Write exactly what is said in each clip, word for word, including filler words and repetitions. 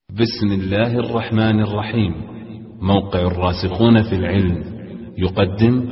بسم الله الرحمن الرحيم. موقع الراسخون في العلم يقدم.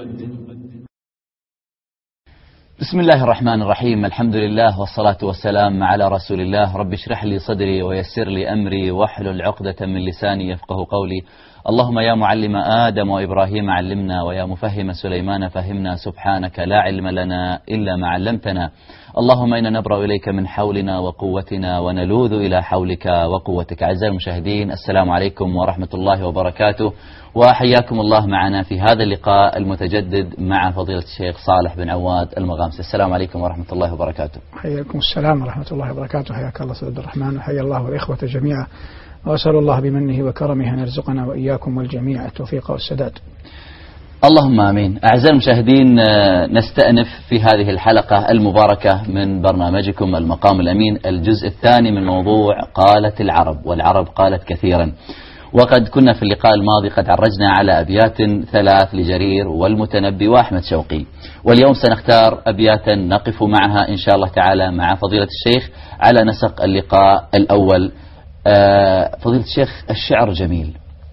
بسم الله الرحمن الرحيم. الحمد لله والصلاة والسلام على رسول الله. رب اشرح لي صدري ويسر لي أمري واحلل عقدة من لساني يفقه قولي. اللهم يا معلم آدم وإبراهيم علمنا، ويا مفهم سليمان فهمنا. سبحانك لا علم لنا إلا ما علمتنا. اللهم إنا نبرأ إليك من حولنا وقوتنا ونلوذ إلى حولك وقوتك. أعزائي المشاهدين، السلام عليكم ورحمة الله وبركاته، وحياكم الله معنا في هذا اللقاء المتجدد مع فضيلة الشيخ صالح بن عواد المغامسي. السلام عليكم ورحمة الله وبركاته. حياكم السلام ورحمة الله وبركاته. حياك الله سيد الرحمن، وحيا الله الإخوة جميعا، وأسأل الله بمنه وكرمه أن يرزقنا وإياكم والجميع التوفيق والسداد. اللهم آمين. أعزائي المشاهدين، نستأنف في هذه الحلقة المباركة من برنامجكم المقام الأمين الجزء الثاني من موضوع قالت العرب، والعرب قالت كثيرا. وقد كنا في اللقاء الماضي قد عرجنا على أبيات ثلاث لجرير والمتنبي وأحمد شوقي، واليوم سنختار أبياتا نقف معها إن شاء الله تعالى مع فضيلة الشيخ على نسق اللقاء الأول. فضيلة الشيخ، الشعر جميل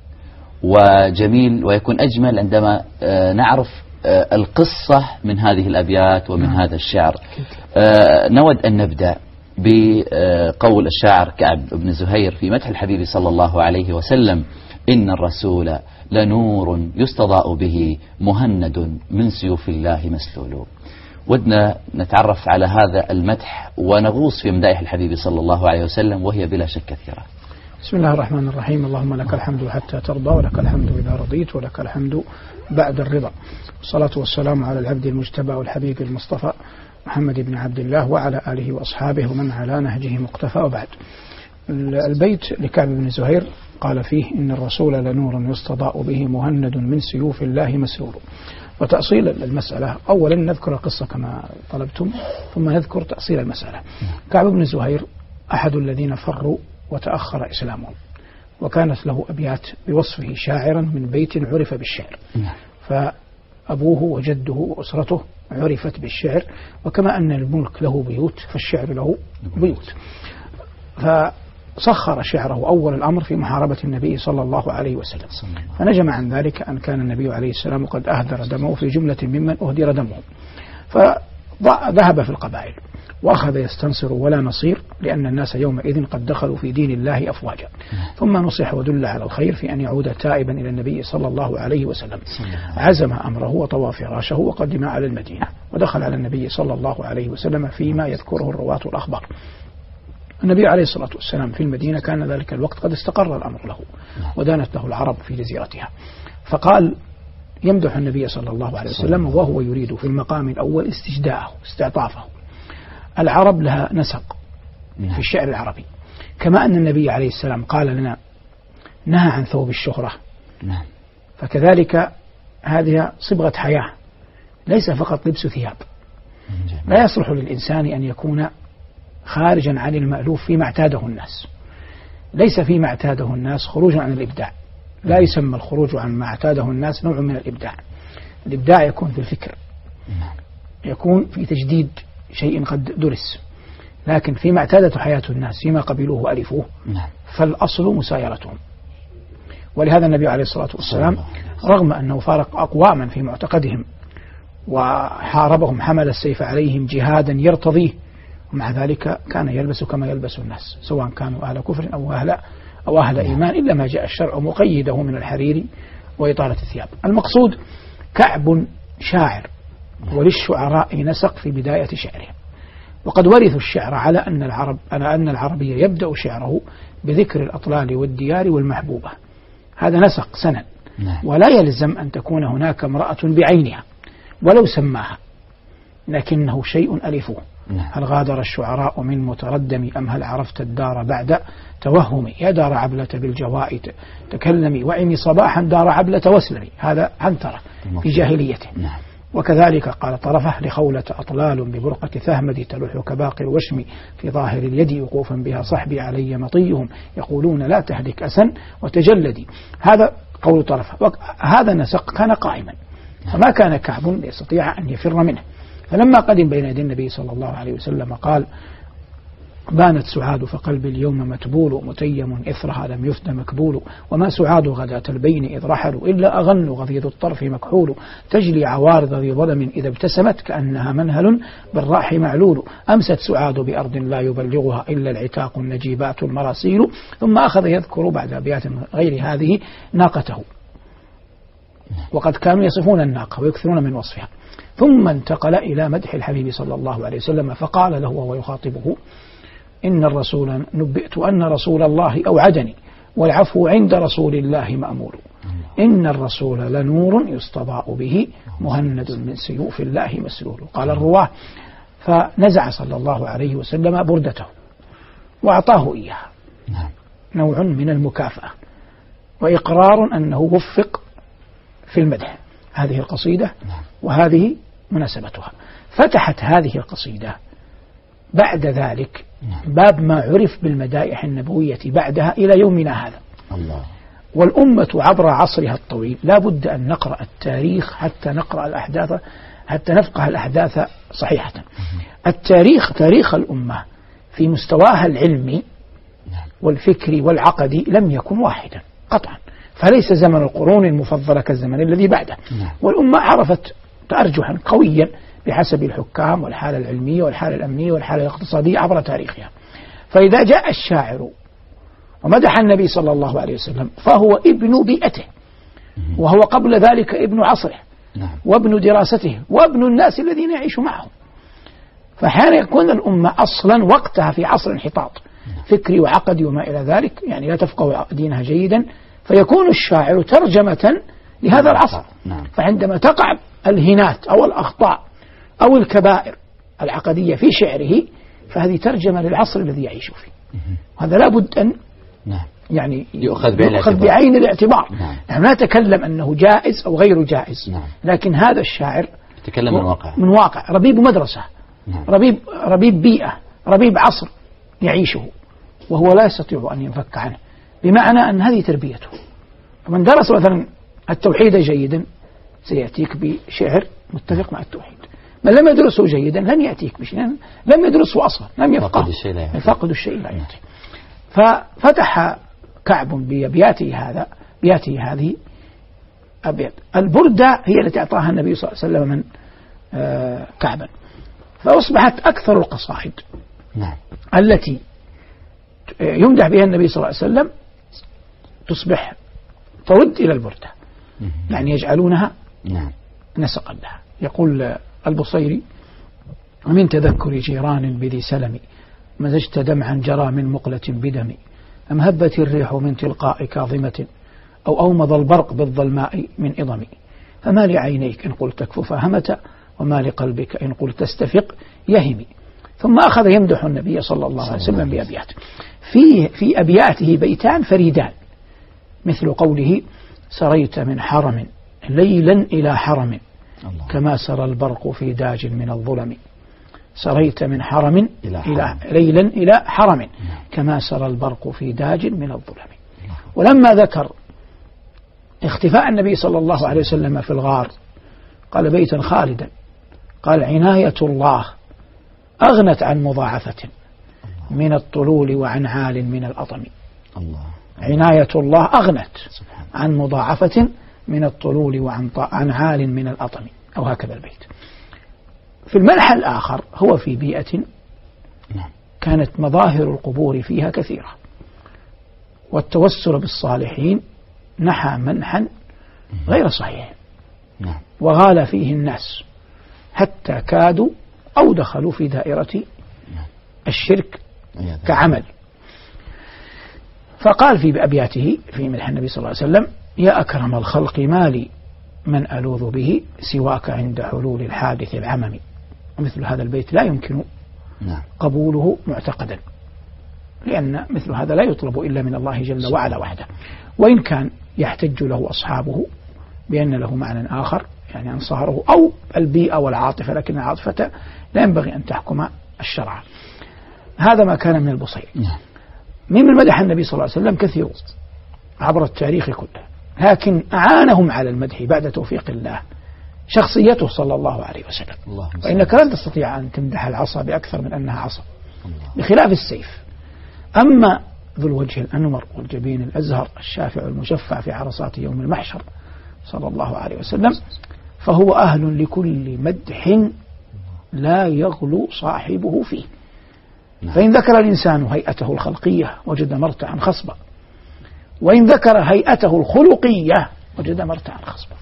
وجميل ويكون أجمل عندما نعرف القصة من هذه الأبيات ومن هذا الشعر. نود أن نبدأ بقول الشاعر كعب بن زهير في مدح الحبيب صلى الله عليه وسلم: إن الرسول لنور يستضاء به مهند من سيوف الله مسلول. ودنا نتعرف على هذا المدح ونغوص في مدائح الحبيب صلى الله عليه وسلم، وهي بلا شك كثيرة. بسم الله الرحمن الرحيم. اللهم لك الحمد حتى ترضى، ولك الحمد إذا رضيت، ولك الحمد بعد الرضا. والصلاة والسلام على العبد المجتبى والحبيب المصطفى محمد بن عبد الله وعلى آله وأصحابه ومن على نهجه مقتفى. وبعد، البيت لكعب بن زهير قال فيه: إن الرسول لنور يستضاء به مهند من سيوف الله مسلول. وتأصيل المسألة، أولا نذكر القصة كما طلبتم، ثم نذكر تأصيل المسألة. كعب بن زهير أحد الذين فروا وتأخر إسلامهم، وكانت له أبيات بوصفه شاعرا من بيت عرف بالشعر. فأبوه وجده وأسرته عرفت بالشعر، وكما أن الملك له بيوت فالشعر له بيوت. فسخر شعره أول الأمر في محاربة النبي صلى الله عليه وسلم، فنجم عن ذلك أن كان النبي عليه السلام قد أهدر دمه في جملة ممن أهدر دمه، فذهب في القبائل وأخذ يستنصر ولا نصير، لأن الناس يومئذ قد دخلوا في دين الله أفواجا. ثم نصح ودل على الخير في أن يعود تائبا إلى النبي صلى الله عليه وسلم. عزم أمره وطوى فراشه وقدم على المدينة، ودخل على النبي صلى الله عليه وسلم فيما يذكره الرواة والأخبار. النبي عليه الصلاة والسلام في المدينة كان ذلك الوقت قد استقر الأمر له، ودانت له العرب في جزيرتها. فقال يمدح النبي صلى الله عليه وسلم وهو يريد في المقام الأول استجداءه استعطافه. العرب لها نسق في الشعر العربي، كما أن النبي عليه السلام قال لنا نهى عن ثوب الشهرة، فكذلك هذه صبغة حياة، ليس فقط لبس ثياب. لا يصلح للإنسان أن يكون خارجا عن المألوف فيما اعتاده الناس. ليس فيما اعتاده الناس خروج عن الإبداع، لا يسمى الخروج عن ما اعتاده الناس نوع من الإبداع. الإبداع يكون في الفكر، يكون في تجديد شيء قد درس، لكن فيما اعتادته حياة الناس فيما قبلوه وألفوه فالأصل مسايرتهم. ولهذا النبي عليه الصلاة والسلام رغم أنه فارق أقواما في معتقدهم وحاربهم حمل السيف عليهم جهادا يرتضيه، ومع ذلك كان يلبس كما يلبس الناس، سواء كانوا أهل كفر أو أهل, أو أهل إيمان، إلا ما جاء الشرع مقيده من الحرير وإطالة الثياب. المقصود كعب شاعر، وللشعراء نسق في بداية شعره، وقد ورثوا الشعر على أن العرب على أن العربي يبدأ شعره بذكر الأطلال والديار والمحبوبة. هذا نسق سند، ولا يلزم أن تكون هناك امرأة بعينها ولو سماها، لكنه شيء ألفوه. هل غادر الشعراء من متردم أم هل عرفت الدار بعد توهمي، يا دار عبلة بالجواء تكلمي وعمي صباحا دار عبلة واسلمي. هذا عنترة في جاهليته. وكذلك قال طرفه لخولة أطلال ببرقة ثهمد تلوح كباقي الوشم في ظاهر اليد وقوفا بها صحبي علي مطيهم يقولون لا تهلك أسا وتجلدي. هذا قول طرفه. هذا نسق كان قائما، فما كان كعب يستطيع أن يفر منه. فلما قدم بين يدي النبي صلى الله عليه وسلم قال بانت سعاد فقلبي اليوم متبول متيم إثرها لم يفد مكبول وما سعاد غداة البين إذ رحلوا إلا أغن غضيض الطرف مكحول تجلي عوارض ذي ظلم إذا ابتسمت كأنها منهل بالراح معلول أمست سعاد بأرض لا يبلغها إلا العتاق النجيبات المراسيل. ثم أخذ يذكر بعد أبيات غير هذه ناقته، وقد كانوا يصفون الناقة ويكثرون من وصفها. ثم انتقل إلى مدح الحبيب صلى الله عليه وسلم فقال له وهو يخاطبه إن الرسول نبئت أن رسول الله أوعدني والعفو عند رسول الله مأمول إن الرسول لنور يستضاء به مهند من سيوف الله مسلول. قال الرواه فنزع صلى الله عليه وسلم بردته وأعطاه إياها، نوع من المكافأة وإقرار أنه وفق في المدح. هذه القصيدة وهذه مناسبتها. فتحت هذه القصيدة بعد ذلك باب ما عرف بالمدائح النبوية بعدها إلى يومنا هذا. الله. والأمة عبر عصرها الطويل لا بد أن نقرأ التاريخ حتى نقرأ الأحداث حتى نفقه الأحداث صحيحة. التاريخ تاريخ الأمة في مستواها العلمي والفكري والعقدي لم يكن واحدا قطعا، فليس زمن القرون المفضلة كالزمن الذي بعده. والأمة عرفت تأرجحا قويا بحسب الحكام والحالة العلمية والحالة الأمنية والحالة الاقتصادية عبر تاريخها. فإذا جاء الشاعر ومدح النبي صلى الله عليه وسلم فهو ابن بيئته، وهو قبل ذلك ابن عصره وابن دراسته وابن الناس الذين يعيش معهم. فأحيانا يكون الأمة أصلا وقتها في عصر انحطاط فكري وعقدي وما إلى ذلك، يعني لا تفقه دينها جيدا، فيكون الشاعر ترجمة لهذا العصر. فعندما تقع الهنات أو الأخطاء أو الكبائر العقدية في شعره فهذه ترجمة للعصر الذي يعيش فيه. هذا لا بد أن يعني يؤخذ بعين الاعتبار. نحن لا نتكلم أنه جائز أو غير جائز، لكن هذا الشاعر يتكلم من واقع من واقع ربيب مدرسة، ربيب ربيب بيئة، ربيب عصر يعيشه، وهو لا يستطيع أن ينفك عنه، بمعنى أن هذه تربيته. من درس مثلا التوحيد جيدا سيأتيك بشعر متفق مع التوحيد، من لم يدرسه جيدا لن يأتيك بشيء، لم يدرسه أصلا، لم يفقه، فقد الشيء لا يعطي. ففتح كعب بأبياته هذا بياته هذه أبيات. البردة هي التي أعطاها النبي صلى الله عليه وسلم من آه كعبا، فأصبحت أكثر القصائد التي يمدح بها النبي صلى الله عليه وسلم تصبح ترد إلى البردة، يعني يجعلونها نسقا لها. يقول البصيري ومن تذكر جيران بذي سلم مزجت دمعا جرى من مقلة بدم أم هبت الريح من تلقاء كاظمة أو أومض البرق بالظلماء من إضم فما لعينيك إن قلت اكف همة وما لقلبك إن قلت استفق يهمي. ثم أخذ يمدح النبي صلى الله عليه وسلم بأبيات. في في أبياته بيتان فريدان، مثل قوله سريت من حرم ليلا إلى حرم كما سرى البرق في داج من الظلم. سريت من حرم إلى, إلى ليلا إلى حرم كما سرى البرق في داج من الظلم. ولما ذكر اختفاء النبي صلى الله عليه وسلم في الغار قال بيتا خالدا، قال عناية الله أغنت عن مضاعفة من الطلول وعن عال من الأطم. عناية الله أغنت عن مضاعفة من الطلول وعن عن عال من الأطم، أو هكذا البيت. في الملحى الآخر هو في بيئة كانت مظاهر القبور فيها كثيرة، والتوسل بالصالحين نحى منحا غير صحيح، وغال فيه الناس حتى كادوا أو دخلوا في دائرة الشرك كعمل. فقال في أبياته في مدح النبي صلى الله عليه وسلم يا أكرم الخلق مالي من ألوذ به سواك عند حلول الحادث العمم. مثل هذا البيت لا يمكن قبوله معتقدا، لأن مثل هذا لا يطلب إلا من الله جل وعلا وحده، وإن كان يحتج له أصحابه بأن له معنى آخر، يعني أنصاره أو البيئة والعاطفة، لكن العاطفة لا ينبغي أن تحكم الشرع. هذا ما كان من البصير. ممن مدح النبي صلى الله عليه وسلم كثير عبر التاريخ كله، لكن أعانهم على المدح بعد توفيق الله شخصيته صلى الله عليه وسلم. فإنك لن تستطيع أن تمدح العصا بأكثر من أنها عصا، بخلاف السيف. أما ذو الوجه الأنور والجبين الأزهر الشافع المشفع في عرصات يوم المحشر صلى الله عليه وسلم فهو أهل لكل مدح لا يغلو صاحبه فيه. فإن ذكر الإنسان هيئته الخلقية وجد مرتعا خصبا، وإن ذكر هيئته الخلقية وجد مرتعا خصبا،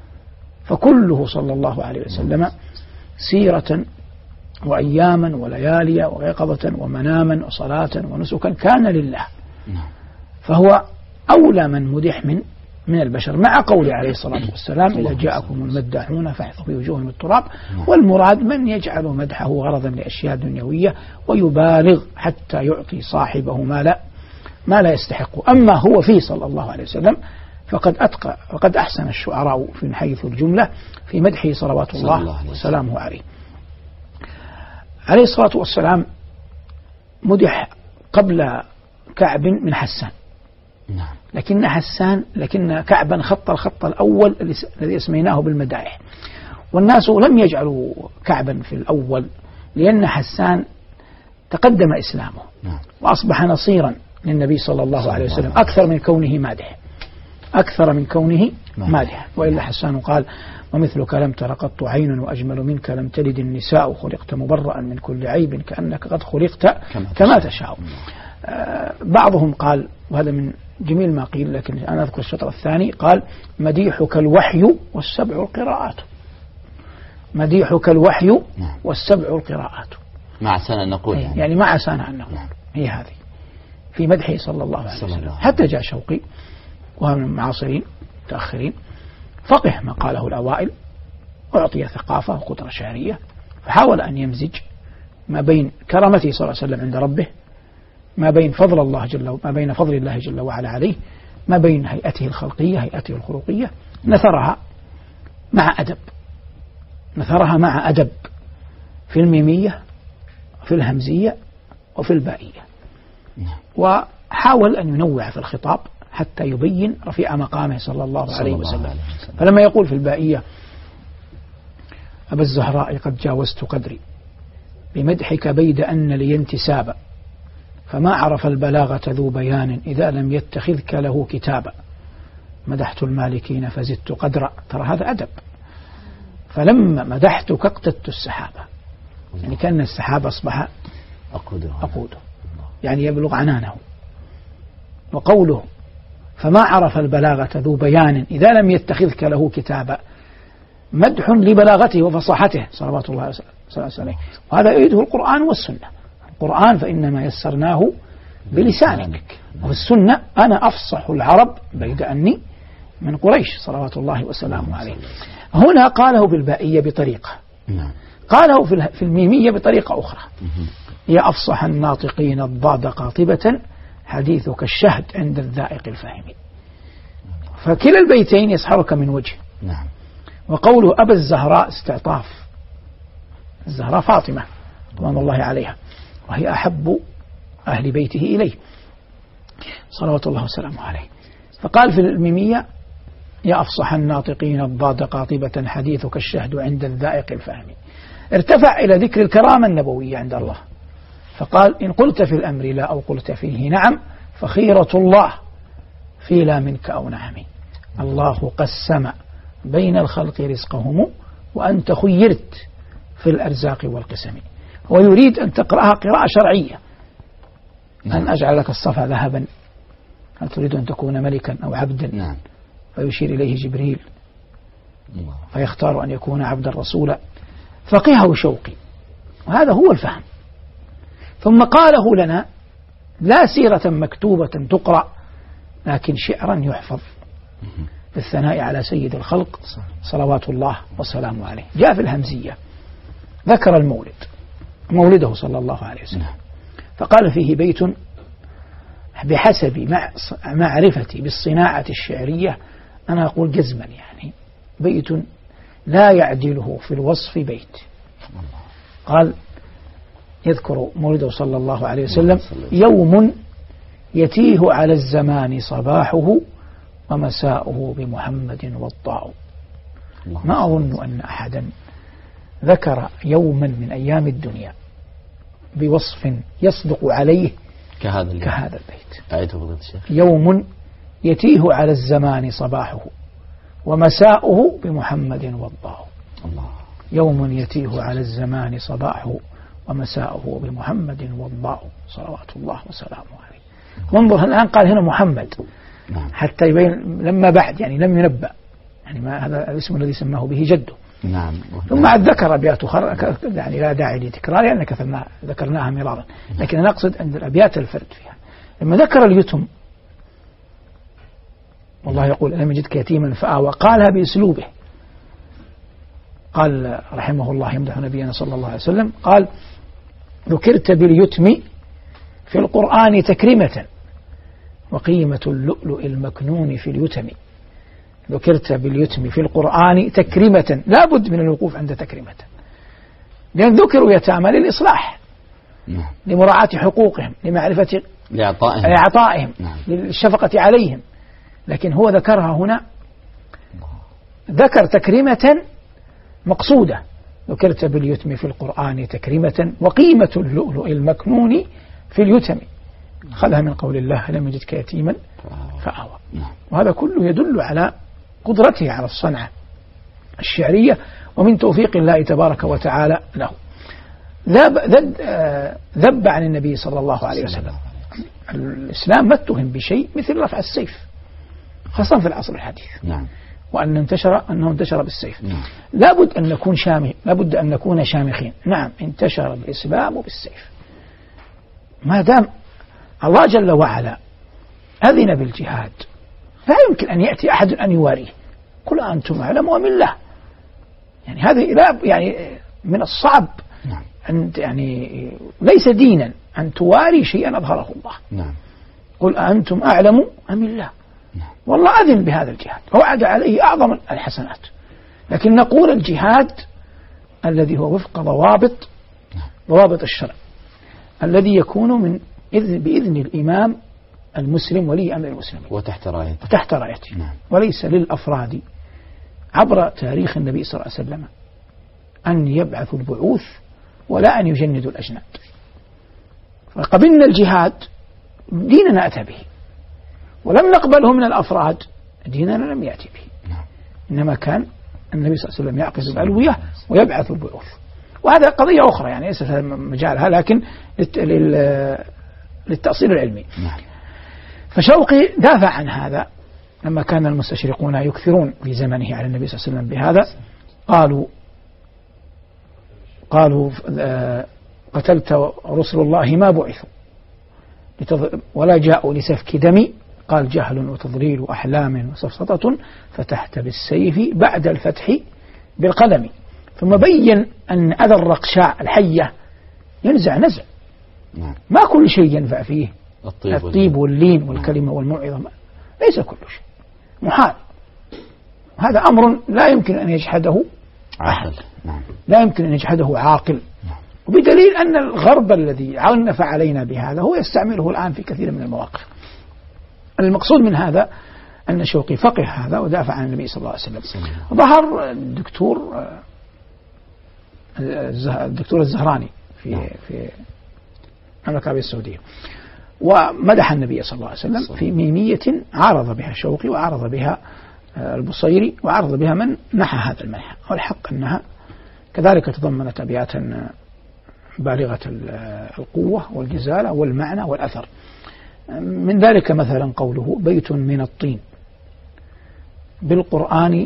فكله صلى الله عليه وسلم سيرة وأياما ولياليا ويقظة ومناما وصلاة ونسكا كان لله، فهو أولى من مدح من من البشر، مع قوله عليه الصلاة والسلام إذا جاءكم المداحون فاحثوا في وجوههم التراب. والمراد من يجعل مدحه غرضا لأشياء دنيوية ويبالغ حتى يعطي صاحبه ما لا ما لا يستحق. أما هو فيه صلى الله عليه وسلم فقد أتقى فقد أحسن الشعراء من حيث الجملة في مدحه صلوات الله وسلامه عليه. عليه الصلاة والسلام مدح قبل كعب من حسان، لكن حسان لكن كعبا خط الخط الأول الذي اسميناه بالمدائح، والناس لم يجعلوا كعبا في الأول لأن حسان تقدم إسلامه وأصبح نصيرا للنبي صلى الله عليه وسلم أكثر من كونه مادح أكثر من كونه مادح وإلا حسان قال ومثلك لم تر قط عين وأجمل منك لم تلد النساء خلقت مبرأ من كل عيب كأنك قد خلقت كما تشاء. آه بعضهم قال، وهذا من جميل ما قيل لكن أنا أذكر الشطر الثاني، قال مديحك الوحي والسبع القراءات، مديحك الوحي والسبع القراءات، مع سنة نقول يعني, يعني مع سنة أن نقول هي هذه في مدحه صلى الله عليه وسلم. حتى جاء شوقي وهو من المعاصرين متأخرين فقه ما قاله الأوائل، أعطي ثقافة وقدرة شعرية، فحاول أن يمزج ما بين كرامته صلى الله عليه وسلم عند ربه، ما بين فضل الله جل ما بين فضل الله جل وعلا عليه، ما بين هيئته الخلقية هيئته الخلقية، نثرها مع أدب نثرها مع أدب في الميمية في الهمزية وفي البائية، وحاول أن ينوع في الخطاب حتى يبين رفيع مقامه صلى الله عليه وسلم. فلما يقول في البائية أبا الزهراء قد جاوزت قدري بمدحك بيد أن لي انتسابا فما عرف البلاغة ذو بيان إذا لم يتخذك له كتابا مدحت المالكين فزدت قدرا. ترى هذا أدب. فلما مدحتك اقتدت السحابة، يعني كأن السحابة أصبح أقوده, أقوده يعني يبلغ عنانه. وقوله فما عرف البلاغة ذو بيان إذا لم يتخذك له كتابا مدح لبلاغته وفصاحته صلوات الله عليه، وهذا يؤيده القرآن والسنة. القرآن فإنما يسرناه بلسانك، والسنة أنا أفصح العرب بيد أني من قريش صلوات الله وسلامه عليه. هنا قاله بالبائية بطريقة، قاله في الميمية بطريقة أخرى، يا أفصح الناطقين الضاد قاطبة حديثك الشهد عند الذائق الفاهم. فكلا البيتين يسحرك من وجه. وقوله أبا الزهراء استعطاف، الزهراء فاطمة رضوان الله عليها وهي أحب أهل بيته إليه صلوات الله وسلامه عليه. فقال في الميمية يا أفصح الناطقين الضاد قاطبة حديثك الشهد عند الذائق الفاهم. ارتفع إلى ذكر الكرامة النبوية عند الله، فقال إن قلت في الأمر لا أو قلت فيه نعم فخيرة الله في لا منك أو نعم. الله قسم بين الخلق رزقهم وأنت خيرت في الأرزاق والقسم. ويريد أن تقرأها قراءة شرعية، أن أجعل لك الصفا ذهبا هل تريد أن تكون ملكا أو عبدا؟ فيشير إليه جبريل فيختار أن يكون عبدا رسولا. فقهه شوقي، وهذا هو الفهم. ثم قاله لنا لا سيرة مكتوبة تقرأ لكن شعرا يحفظ بالثناء على سيد الخلق صلوات الله وسلامه عليه. جاء في الهمزية ذكر المولد مولده صلى الله عليه وسلم، فقال فيه بيت بحسب معرفتي بالصناعة الشعرية أنا أقول جزما يعني بيت لا يعدله في الوصف بيت. قال يذكر مولده صلى الله عليه وسلم يوم يتيه على الزمان صباحه ومساؤه بمحمد والطاء. ما أظن أن أحدا ذكر يوما من أيام الدنيا بوصف يصدق عليه كهذا اليوم. كهذا البيت. أعيده فضيلة الشيخ. يوم يتيه على الزمان صباحه ومساؤه بمحمد وضاه. الله. يوم يتيه على الزمان صباحه ومساؤه بمحمد وضاه صلوات الله وسلامه عليه. وانظر الآن قال هنا محمد. نعم. حتى يبين لما بعد يعني لم ينبأ يعني ما هذا الاسم الذي سماه به جده. نعم. ثم عاد ذكر أبيات أخرى يعني لا داعي لتكرارها لأن كثرنا ذكرناها مرارا، لكن أنا أقصد عند الأبيات الفرد فيها. لما ذكر اليتم والله يقول لم يجدك يتيما فآوى قالها بأسلوبه. قال رحمه الله يمدح نبينا صلى الله عليه وسلم قال ذكرت باليتم في القرآن تكريمة وقيمة اللؤلؤ المكنون في اليتم. ذكرت باليتم في القرآن تكريمة، لا بد من الوقوف عند تكريمة، لأن ذكروا يتامى للإصلاح، نعم. لمراعاة حقوقهم، لمعرفة لإعطائهم لإعطائهم نعم. للشفقة عليهم، لكن هو ذكرها هنا ذكر تكريمة مقصودة. ذكرت باليتم في القرآن تكريمة وقيمة اللؤلؤ المكنون في اليتم. خذها من قول الله لم يجدك يتيما فآوى. وهذا كله يدل على قدرته على الصنعة الشعرية ومن توفيق الله تبارك وتعالى له. ذب عن النبي صلى الله عليه وسلم. الإسلام ما اتهم بشيء مثل رفع السيف خاصة في العصر الحديث. نعم. وأن انتشر أنه انتشر بالسيف. نعم. لابد أن نكون شامخ، لابد أن نكون شامخين. نعم انتشر الإسلام بالسيف، ما دام الله جل وعلا أذن بالجهاد لا يمكن أن يأتي أحد أن يواريه. قل أنتم أعلم أم الله. يعني هذه لا يعني من الصعب نعم. أن يعني ليس دينا أن تواري شيئا أظهره الله. نعم. قل أنتم أعلم أم الله. نعم. والله أذن بهذا الجهاد ووعد عليه أعظم الحسنات، لكن نقول الجهاد الذي هو وفق ضوابط ضوابط الشرع الذي يكون من إذن بإذن الإمام المسلم ولي أمر المسلمين وتحت رايته وتحت رايته. نعم. وليس للأفراد عبر تاريخ النبي صلى الله عليه وسلم أن يبعثوا البعوث ولا أن يجندوا الأجناد. فقبلنا الجهاد ديننا أتى به، ولم نقبله من الأفراد ديننا لم يأتي به. نعم. إنما كان النبي صلى الله عليه وسلم يعقد الألوية ويبعث البعوث، وهذا قضية أخرى يعني ليس مجالها، لكن للتأصيل العلمي. نعم. فشوقي دافع عن هذا لما كان المستشرقون يكثرون في زمنه على النبي صلى الله عليه وسلم بهذا. قالوا قالوا قتلت رسل الله ما بعثوا ولا جاءوا لسفك دم. قال جهل وتضليل أحلام وسفسطة فتحت بالسيف بعد الفتح بالقلم. ثم بين أن أذى الرقشاء الحية ينزع نزع. نعم. ما كل شيء ينفع فيه الطيب, الطيب واللين والكلمة والموعظة، ليس كل شيء محال. هذا أمر لا يمكن أن يجحده أحد. نعم. لا يمكن أن يجحده عاقل. نعم. وبدليل أن الغرب الذي عنف علينا بهذا هو يستعمله الآن في كثير من المواقف. المقصود من هذا أن شوقي فقه هذا ودافع عن النبي صلى الله عليه وسلم. ظهر الدكتور الدكتور الزهراني في نعم. في المملكة العربية السعودية ومدح النبي صلى الله عليه وسلم في ميمية عارض بها شوقي وعارض بها البصيري وعارض بها من نحى هذا المنحى. والحق أنها كذلك تضمنت أبياتا بالغة القوة والجزالة والمعنى والأثر. من ذلك مثلا قوله بيت من الطين بالقرآن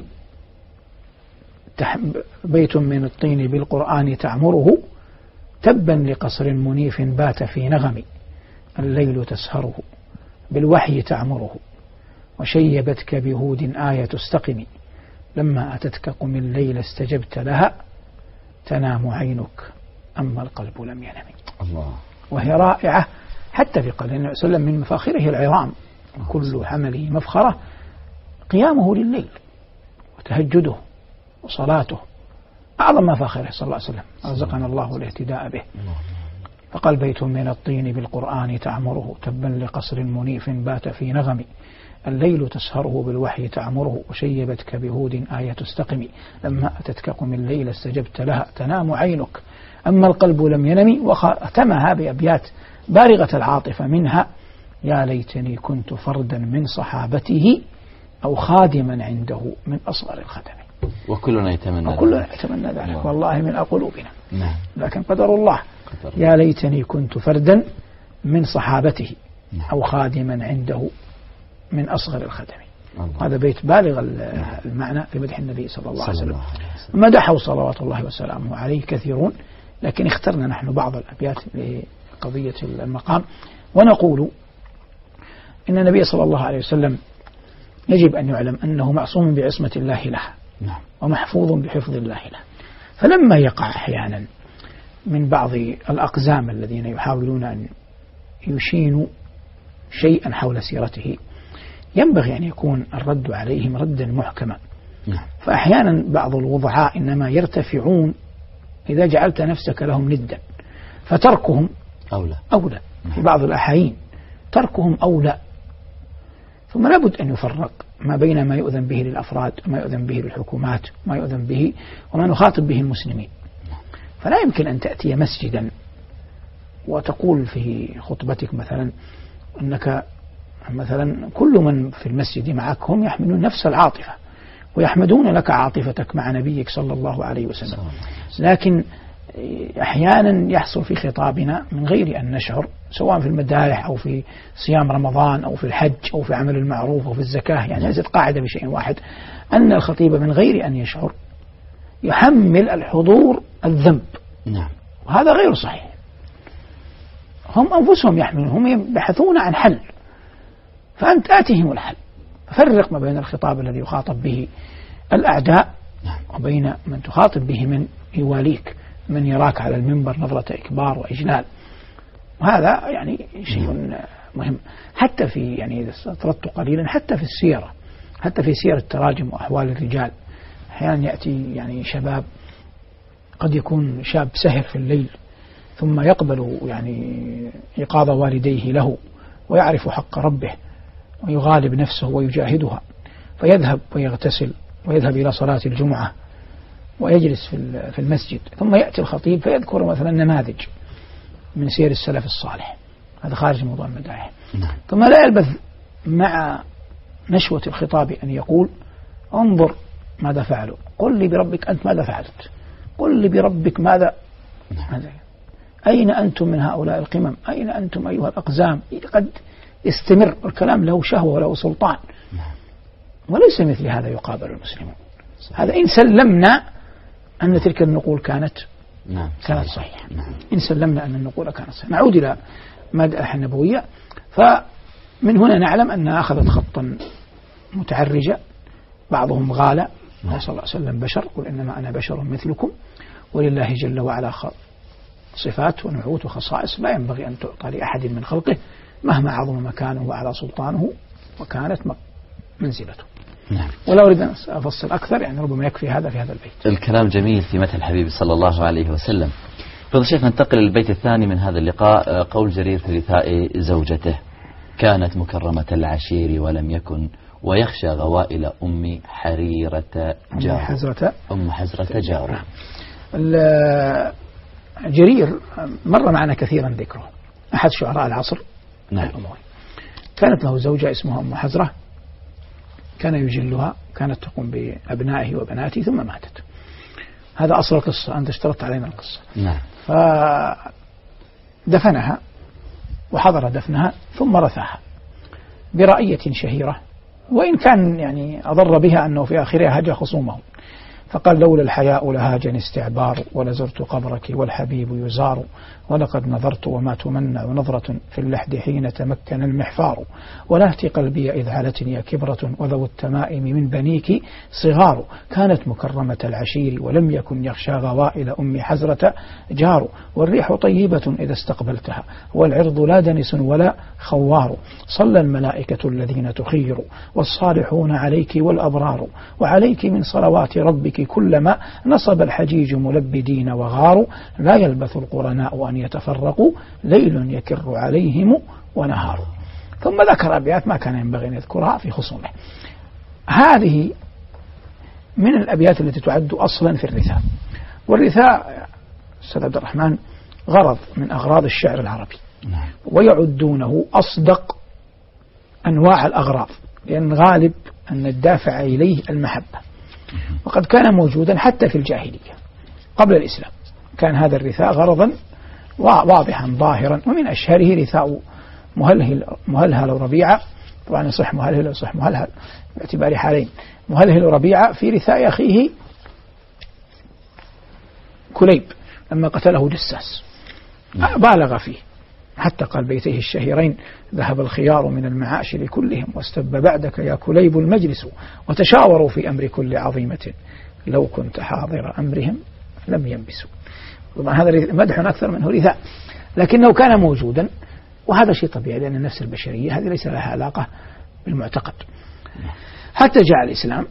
بيت من الطين بالقرآن تعمره تبا لقصر منيف بات في نغم الليل تسهره بالوحي تعمره وشيبتك بهود آية استقم لما أتتك قم الليل استجبت لها تنام عينك أما القلب لم ينم. الله. وهي رائعة حتى في قول النبي صلى الله عليه وسلم من مفاخره العظام كل حمله مفخرة قيامه لليل وتهجده وصلاته أعظم مفاخره صلى الله عليه وسلم رزقنا الله الاهتداء به. فقال بيت من الطين بالقرآن تعمره تبا لقصر منيف بات في نغم الليل تسهره بالوحي تعمره وشيبتك بهود آية استقم لما أتتك قم الليل استجبت لها تنام عينك أما القلب لم ينم وختمها بأبيات بالغة العاطفة منها يا ليتني كنت فردا من صحابته أو خادما عنده من أصغر الخدم. وكلنا يتمنى وكلنا يتمنى ذلك والله من قلوبنا. نعم. لكن قدر الله. قدر. يا ليتني كنت فردا من صحابته نعم. أو خادما عنده من أصغر الخدم. هذا بيت بالغ المعنى في مدح النبي صلى الله عليه وسلم. مدحه صلوات الله وسلامه عليه كثيرون، لكن اخترنا نحن بعض الأبيات لقضية المقام، ونقول إن النبي صلى الله عليه وسلم يجب أن يعلم أنه معصوم بعصمة الله له ومحفوظ بحفظ الله له، فلما يقع أحيانا من بعض الأقزام الذين يحاولون أن يشينوا شيئا حول سيرته ينبغي أن يكون الرد عليهم ردا محكما. فأحيانا بعض الوضعاء إنما يرتفعون إذا جعلت نفسك لهم ندا، فتركهم أولى أولى في بعض الأحايين تركهم أولى. ثم لابد أن يفرق ما بين ما يؤذن به للأفراد وما يؤذن به للحكومات وما يؤذن به وما نخاطب به المسلمين. فلا يمكن أن تأتي مسجدا وتقول في خطبتك مثلا أنك مثلا كل من في المسجد معك هم يحملون نفس العاطفة ويحمدون لك عاطفتك مع نبيك صلى الله عليه وسلم، لكن أحيانا يحصل في خطابنا من غير أن نشعر، سواء في المدائح أو في صيام رمضان أو في الحج أو في عمل المعروف أو في الزكاة، يعني ليست قاعدة بشيء واحد، أن الخطيب من غير أن يشعر يحمل الحضور الذنب. نعم. وهذا غير صحيح. هم أنفسهم يحملون، هم يبحثون عن حل، فأنت آتهم الحل. فرق ما بين الخطاب الذي يخاطب به الأعداء وبين من تخاطب به من يواليك، من يراك على المنبر نظرة إكبار وإجلال. وهذا يعني شيء مهم. حتى في يعني إذا استطردت قليلا حتى في السيرة، حتى في سيرة التراجم وأحوال الرجال، أحيانا يأتي يعني شباب قد يكون شاب سهر في الليل ثم يقبل يعني إيقاظ والديه له ويعرف حق ربه ويغالب نفسه ويجاهدها، فيذهب ويغتسل ويذهب إلى صلاة الجمعة ويجلس في المسجد، ثم يأتي الخطيب فيذكر مثلا نماذج من سير السلف الصالح. هذا خارج موضوع المدائح. ثم لا يلبث مع نشوة الخطاب أن يقول انظر ماذا فعلوا، قل لي بربك أنت ماذا فعلت، قل لي بربك ماذا هذا. أين أنتم من هؤلاء القمم، أين أنتم أيها الأقزام. قد يستمر الكلام له شهوة وله سلطان، وليس مثل هذا يقابل المسلمون. هذا إن سلمنا أن تلك النقول كانت نعم. كانت صحيحة. نعم. إن سلمنا أن النقول كانت صحيحة. نعود إلى مدح النبوية، فمن هنا نعلم أنها أخذت خطا متعرجة. بعضهم غال نعم. صلى الله عليه وسلم بشر، قل إنما أنا بشر مثلكم، ولله جل وعلا صفات ونعوت وخصائص لا ينبغي أن تعطى لأحد من خلقه مهما عظم مكانه وعلى سلطانه وكانت منزلته. نعم. ولا أريد أن أفصل أكثر، يعني ربما يكفي هذا في هذا البيت. الكلام جميل في مدح الحبيب صلى الله عليه وسلم. فضل الشيخ ننتقل للبيت الثاني من هذا اللقاء. قول جرير في رثاء زوجته: كانت مكرمة العشير ولم يكن ويخشى غوائل أم حريرة جار. أم حزرة أم حزرة جار. جرير مر معنا كثيرا ذكره، أحد شعراء العصر. نعم. الأموي. كانت له زوجة اسمها أم حزرة، كان يجلها، كانت تقوم بأبنائه وبناته، ثم ماتت. هذا أصل القصة، أنت اشترطت علينا القصة. نعم. فدفنها وحضر دفنها ثم رثاها برأية شهيرة، وإن كان يعني أضر بها أنه في آخرها هجى خصومه، فقال: لولا الحياء لهاجني استعبار، ولزرت قبرك والحبيب يزار، ولقد نظرت وما تمنع نظرة في اللحد حين تمكن المحفار، ولهت قلبي إذ علتني كبرة، وذو التمائم من بنيك صغار، كانت مكرمة العشير ولم يكن يخشى غوائل أم حزرة جار، والريح طيبة إذا استقبلتها، والعرض لا دنس ولا خوار، صلى الملائكة الذين تخير، والصالحون عليك والأبرار، وعليك من صلوات ربك البيوت كلما نصب الحجيج ملبدين وغاروا لا يلبث القرناء أن يتفرقوا ليل يكر عليهم ونهار. ثم ذكر أبيات ما كان ينبغي أن يذكرها في خصومه. هذه من الأبيات التي تعد أصلا في الرثاء. والرثاء أستاذ عبد الرحمن غرض من أغراض الشعر العربي، ويعدونه أصدق أنواع الأغراض، لأن غالب أن الدافع إليه المحبة، وقد كان موجودا حتى في الجاهلية قبل الإسلام. كان هذا الرثاء غرضا واضحا ظاهرا، ومن أشهره رثاء مهلهل مهلهل ربيعة، طبعا يصح مهلهل ويصح مهلهل باعتبار حالين. مهلهل ربيعة في رثاء أخيه كليب لما قتله جساس، بالغ فيه حتى قال بيتيه الشهيرين: ذهب الخيار من المعاشر كلهم واستب بعدك يا كليب المجلس، وتشاوروا في أمر كل عظيمة لو كنت حاضر أمرهم لم ينبسوا. طبعا هذا مدح أكثر منه رثاء، لكنه كان موجودا، وهذا شيء طبيعي لأن النفس البشرية هذه ليس لها علاقة بالمعتقد. حتى جاء الإسلام،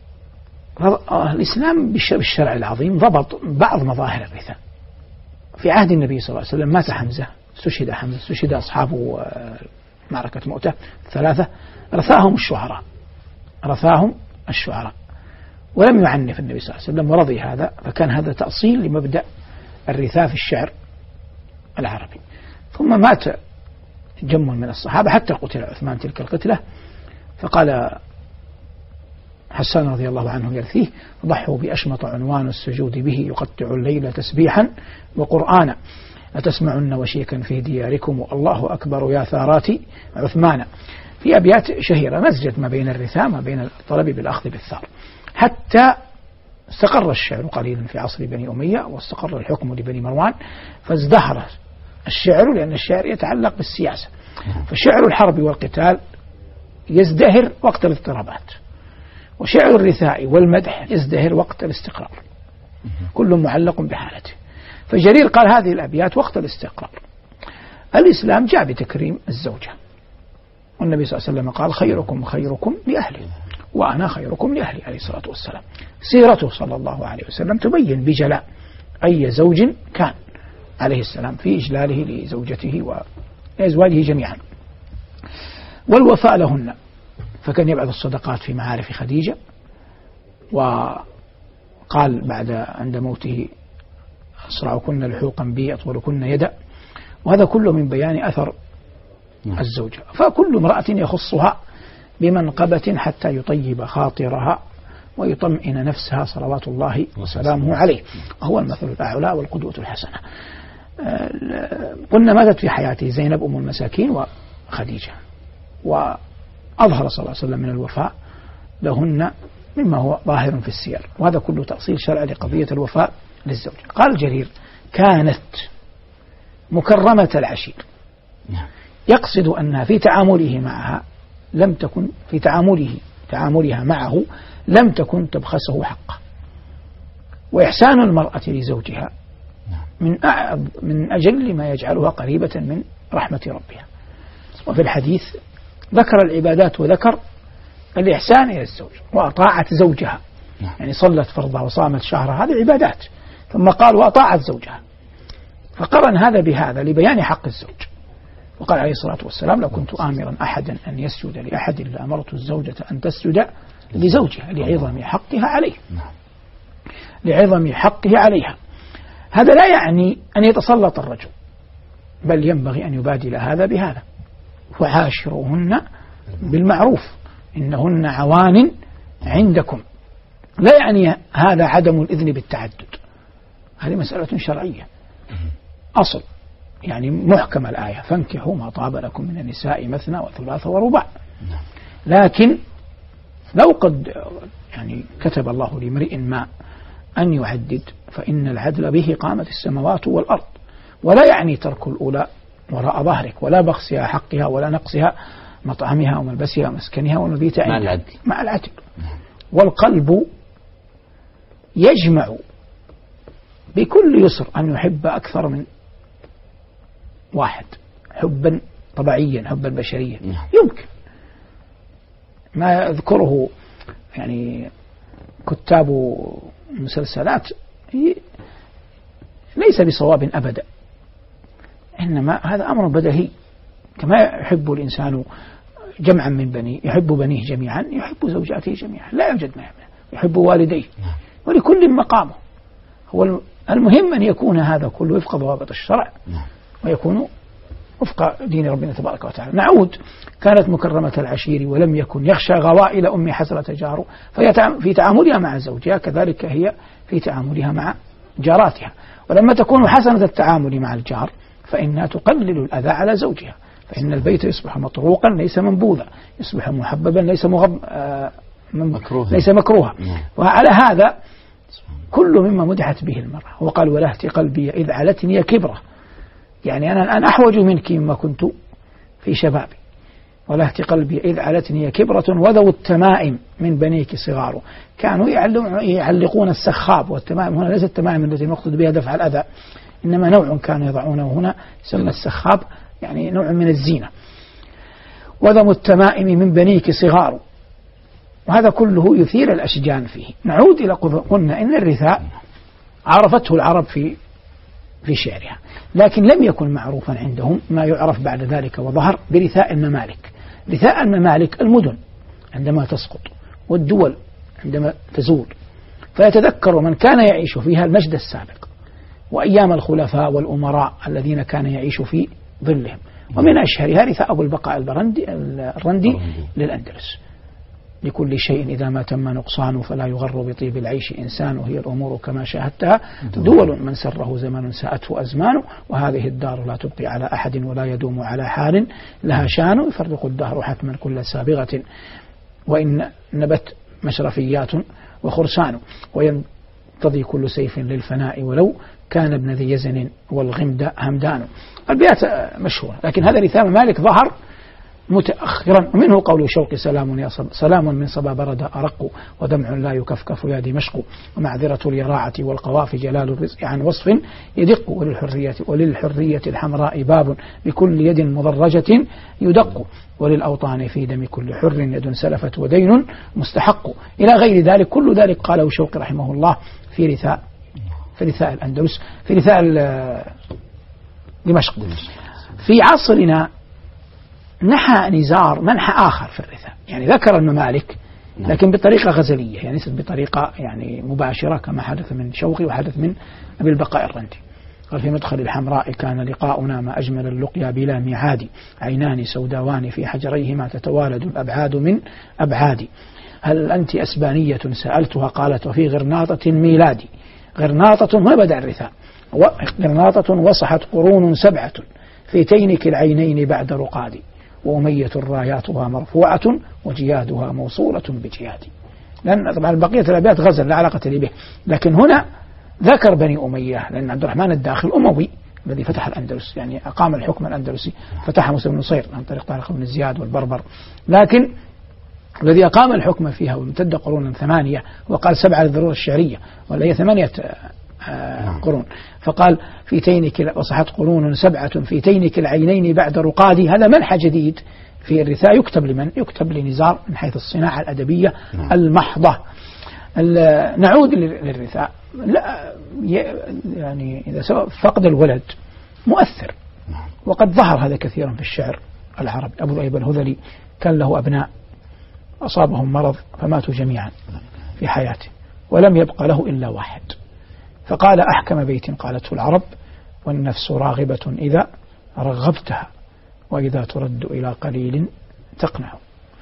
الإسلام بالشرع العظيم ضبط بعض مظاهر الرثاء. في عهد النبي صلى الله عليه وسلم مات حمزة، استشهد حمزة، استشهد أصحابه معركة مؤتة ثلاثة، رثاهم الشعراء رثاهم الشعراء ولم يعنف النبي صلى الله عليه وسلم ورضي هذا، فكان هذا تأصيل لمبدأ الرثاء في الشعر العربي. ثم مات جم من الصحابة حتى قتل عثمان تلك القتلة، فقال حسان رضي الله عنه يرثيه: ضحوا بأشمط عنوان السجود به يقطع الليل تسبيحا وقرآنا، لتسمعن وشيكا في دياركم الله أكبر يا ثارات عثمان. في أبيات شهيرة مزجت ما بين الرثاء ما بين الطلب بالأخذ بالثار، حتى استقر الشعر قليلا في عصر بني أمية، واستقر الحكم لبني مروان، فازدهر الشعر، لأن الشعر يتعلق بالسياسة، فشعر الحرب والقتال يزدهر وقت الاضطرابات، وشعر الرثاء والمدح يزدهر وقت الاستقرار، كل معلق بحالته. فجرير قال هذه الأبيات وقت الاستقرار. الإسلام جاء بتكريم الزوجة، والنبي صلى الله عليه وسلم قال: خيركم خيركم لأهله وأنا خيركم لأهلي عليه الصلاة والسلام. سيرته صلى الله عليه وسلم تبين بجلاء أي زوج كان عليه السلام في إجلاله لزوجته وأزواجه جميعا، والوفاء لهن، فكان يبعث الصدقات في معارف خديجة، وقال بعد عند موته: أسرعكن لحوقا بي أطولكن يدا، وهذا كله من بيان أثر الزوجة. فكل امرأة يخصها بمنقبة حتى يطيب خاطرها ويطمئن نفسها صلوات الله وسلامه عليه، وهو المثل الأعلى والقدوة الحسنة. قلنا ماتت في حياته زينب أم المساكين وخديجة، وأظهر صلى الله عليه وسلم من الوفاء لهن مما هو ظاهر في السير، وهذا كله تأصيل شرع لقضية الوفاء للزوج. قال جرير: كانت مكرمة العشير، يقصد أنها في تعامله معها لم تكن في تعامله تعاملها معه لم تكن تبخسه حقه. وإحسان المرأة لزوجها من من أجل ما يجعلها قريبة من رحمة ربها. وفي الحديث ذكر العبادات وذكر الإحسان إلى الزوج، وأطاعت زوجها، يعني صلت فرضها وصامت شهرها، هذه عبادات، ثم قال وأطاعت زوجها، فقرن هذا بهذا لبيان حق الزوج. وقال عليه الصلاة والسلام: لو كنت آمرا أحدا أن يسجد لأحد لأمرت الزوجة أن تسجد لزوجها لعظم حقها عليه لعظم حقه عليها. هذا لا يعني أن يتسلط الرجل، بل ينبغي أن يبادل هذا بهذا: وعاشروهن بالمعروف إنهن عوان عندكم. لا يعني هذا عدم الإذن بالتعدد، هذه مسألة شرعية أصل، يعني محكم الآية: فانكحوا ما طاب لكم من النساء مثنى وثلاث ورباع. لكن لو قد يعني كتب الله لامرئ ما أن يعدد، فإن العدل به قامت السماوات والأرض، ولا يعني ترك الأولى وراء ظهرك، ولا بخسها حقها ولا نقصها مطعمها وملبسها ومسكنها والمبيت مع العدل. مع العدل. والقلب يجمع بكل يسر أن يحب أكثر من واحد حبا طبيعيا، حبا بشريا، يمكن ما يذكره يعني كتاب المسلسلات ليس بصواب أبدا، إنما هذا أمر بديهي، كما يحب الإنسان جمعا من بني يحب بنيه جميعا يحب زوجاته جميعا، لا يوجد ما يحب والديه، ولكل مقامه. هو المهم أن يكون هذا كله وفق ضوابط الشرع ويكون وفق دين ربنا تبارك وتعالى. نعود، كانت مكرمة العشير ولم يكن يخشى غوائل أم حسرة جاره، فهي في تعاملها مع زوجها كذلك هي في تعاملها مع جاراتها. ولما تكون حسنة التعامل مع الجار فإنها تقلل الأذى على زوجها، فإن البيت يصبح مطروقا ليس منبوذا، يصبح محببا ليس مغب... آه مكروها. ليس مكروها. وعلى هذا كل مما مدحت به المرأة. وقال ولهت قلبي إذ علتني كبرة، يعني أنا الآن أحوج منك مما كنت في شبابي. ولهت قلبي إذ علتني كبرة وذو التمائم من بنيك صغار. كانوا يعلقون السخاب، والتمائم هنا ليست التمائم التي نقصد بها دفع الأذى، إنما نوع كانوا يضعونه هنا يسمى السخاب، يعني نوع من الزينة. وذو التمائم من بنيك صغار، وهذا كله يثير الأشجان فيه. نعود إلى قلنا إن الرثاء عرفته العرب في في شعرها، لكن لم يكن معروفا عندهم ما يعرف بعد ذلك وظهر برثاء الممالك. رثاء الممالك المدن عندما تسقط، والدول عندما تزول، فيتذكر من كان يعيش فيها المجد السابق وأيام الخلفاء والأمراء الذين كان يعيش في ظلهم. ومن أشهرها رثاء أبو البقاء البرندي الرندي للأندلس: لكل شيء إذا ما تم نقصان فلا يغر بطيب العيش إنسان، وهي الأمور كما شاهدتها دول من سره زمن ساءته أزمان، وهذه الدار لا تبقي على أحد ولا يدوم على حال، لها شان يفرق الدهر حتما كل سابغة، وإن نبت مشرفيات وخرسان، وينتضي كل سيف للفناء ولو كان ابن ذي يزن والغمد همدان. البيات مشهورة، لكن هذا رثاء مالك ظهر متأخرا. ومنه قول شوقي: سلام يا صب سلام من صبا برد أرق، ودمع لا يكفكف يا دمشق، ومعذرة اليراعة والقواف جلال الرزق عن وصف يدق، وللحرية وللحرية الحمراء باب بكل يد مضرجة يدق، وللأوطان في دم كل حر يد سلفت ودين مستحق، إلى غير ذلك. كل ذلك قاله شوقي رحمه الله في رثاء في رثاء الأندلس، في رثاء دمشق. في عصرنا نحى نزار منحى آخر في الرثاء، يعني ذكر الممالك لكن بطريقة غزلية، يعني ليست بطريقة يعني مباشرة كما حدث من شوقي وحدث من أبي البقاء الرندي. قال: في مدخل الحمراء كان لقاؤنا ما أجمل اللقيا بلا ميعاد، عينان سوداوان في حجريهما تتوالد الأبعاد من أبعادي، هل أنت أسبانية سألتها قالت وفي غرناطة ميلادي. غرناطة، ما بدأ الرثاء، غرناطة وصحت قرون سبعة في تينك العينين بعد رقادي، وأمية راياتها مرفوعة وجيادها موصولة بجيادي. لأن طبعا بقية الأبيات غزل لا علاقة لي به، لكن هنا ذكر بني أمية، لأن عبد الرحمن الداخل أموي الذي فتح الأندلس، يعني أقام الحكم الأندلسي، فتح موسى بن نصير عن طريق طارق بن زياد والبربر، لكن الذي أقام الحكم فيها وامتد قرونا ثمانية، وقال سبعة للضرورة الشعرية، ولا هي ثمانية قرون، فقال في تينك وصحت قرون سبعة في تينك العينين بعد رقادي. هذا منحى جديد في الرثاء، يكتب لمن؟ يكتب لنزار من حيث الصناعة الأدبية المحضة. نعود للرثاء. لا يعني إذا سوى فقد الولد مؤثر، وقد ظهر هذا كثيرا في الشعر العربي. أبو الأيب الهذلي كان له أبناء أصابهم مرض فماتوا جميعا في حياته، ولم يبق له إلا واحد، فقال أحكم بيت قالته العرب: والنفس راغبة إذا رغبتها، وإذا ترد إلى قليل تقنع.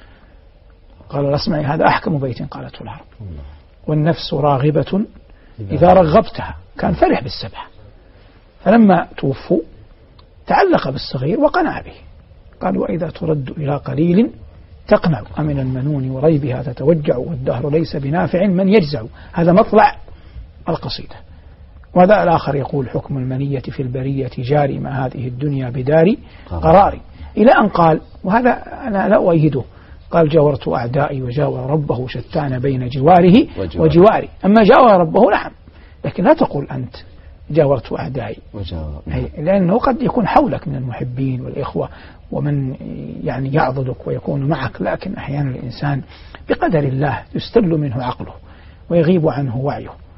قال الأصمعي: هذا أحكم بيت قالته العرب، والنفس راغبة إذا رغبتها. كان فرح بالسبعة، فلما توفوا تعلق بالصغير وقنع به. قال: وإذا ترد إلى قليل تقنع، أمن المنون وريبها تتوجع، والدهر ليس بنافع من يجزع. هذا مطلع القصيدة. وهذا الآخر يقول: حكم المنية في البرية جاري، ما هذه الدنيا بدار قراري، إلى أن قال، وهذا أنا لا أؤيده، قال: جاورت أعدائي وجاور ربه، شتان بين جواره وجواري. أما جاور ربه نعم، لكن لا تقول أنت جاورت أعدائي، لأنه قد يكون حولك من المحبين والإخوة ومن يعني يعضدك ويكون معك، لكن أحيانا الإنسان بقدر الله يستل منه عقله ويغيب عنه وعيه،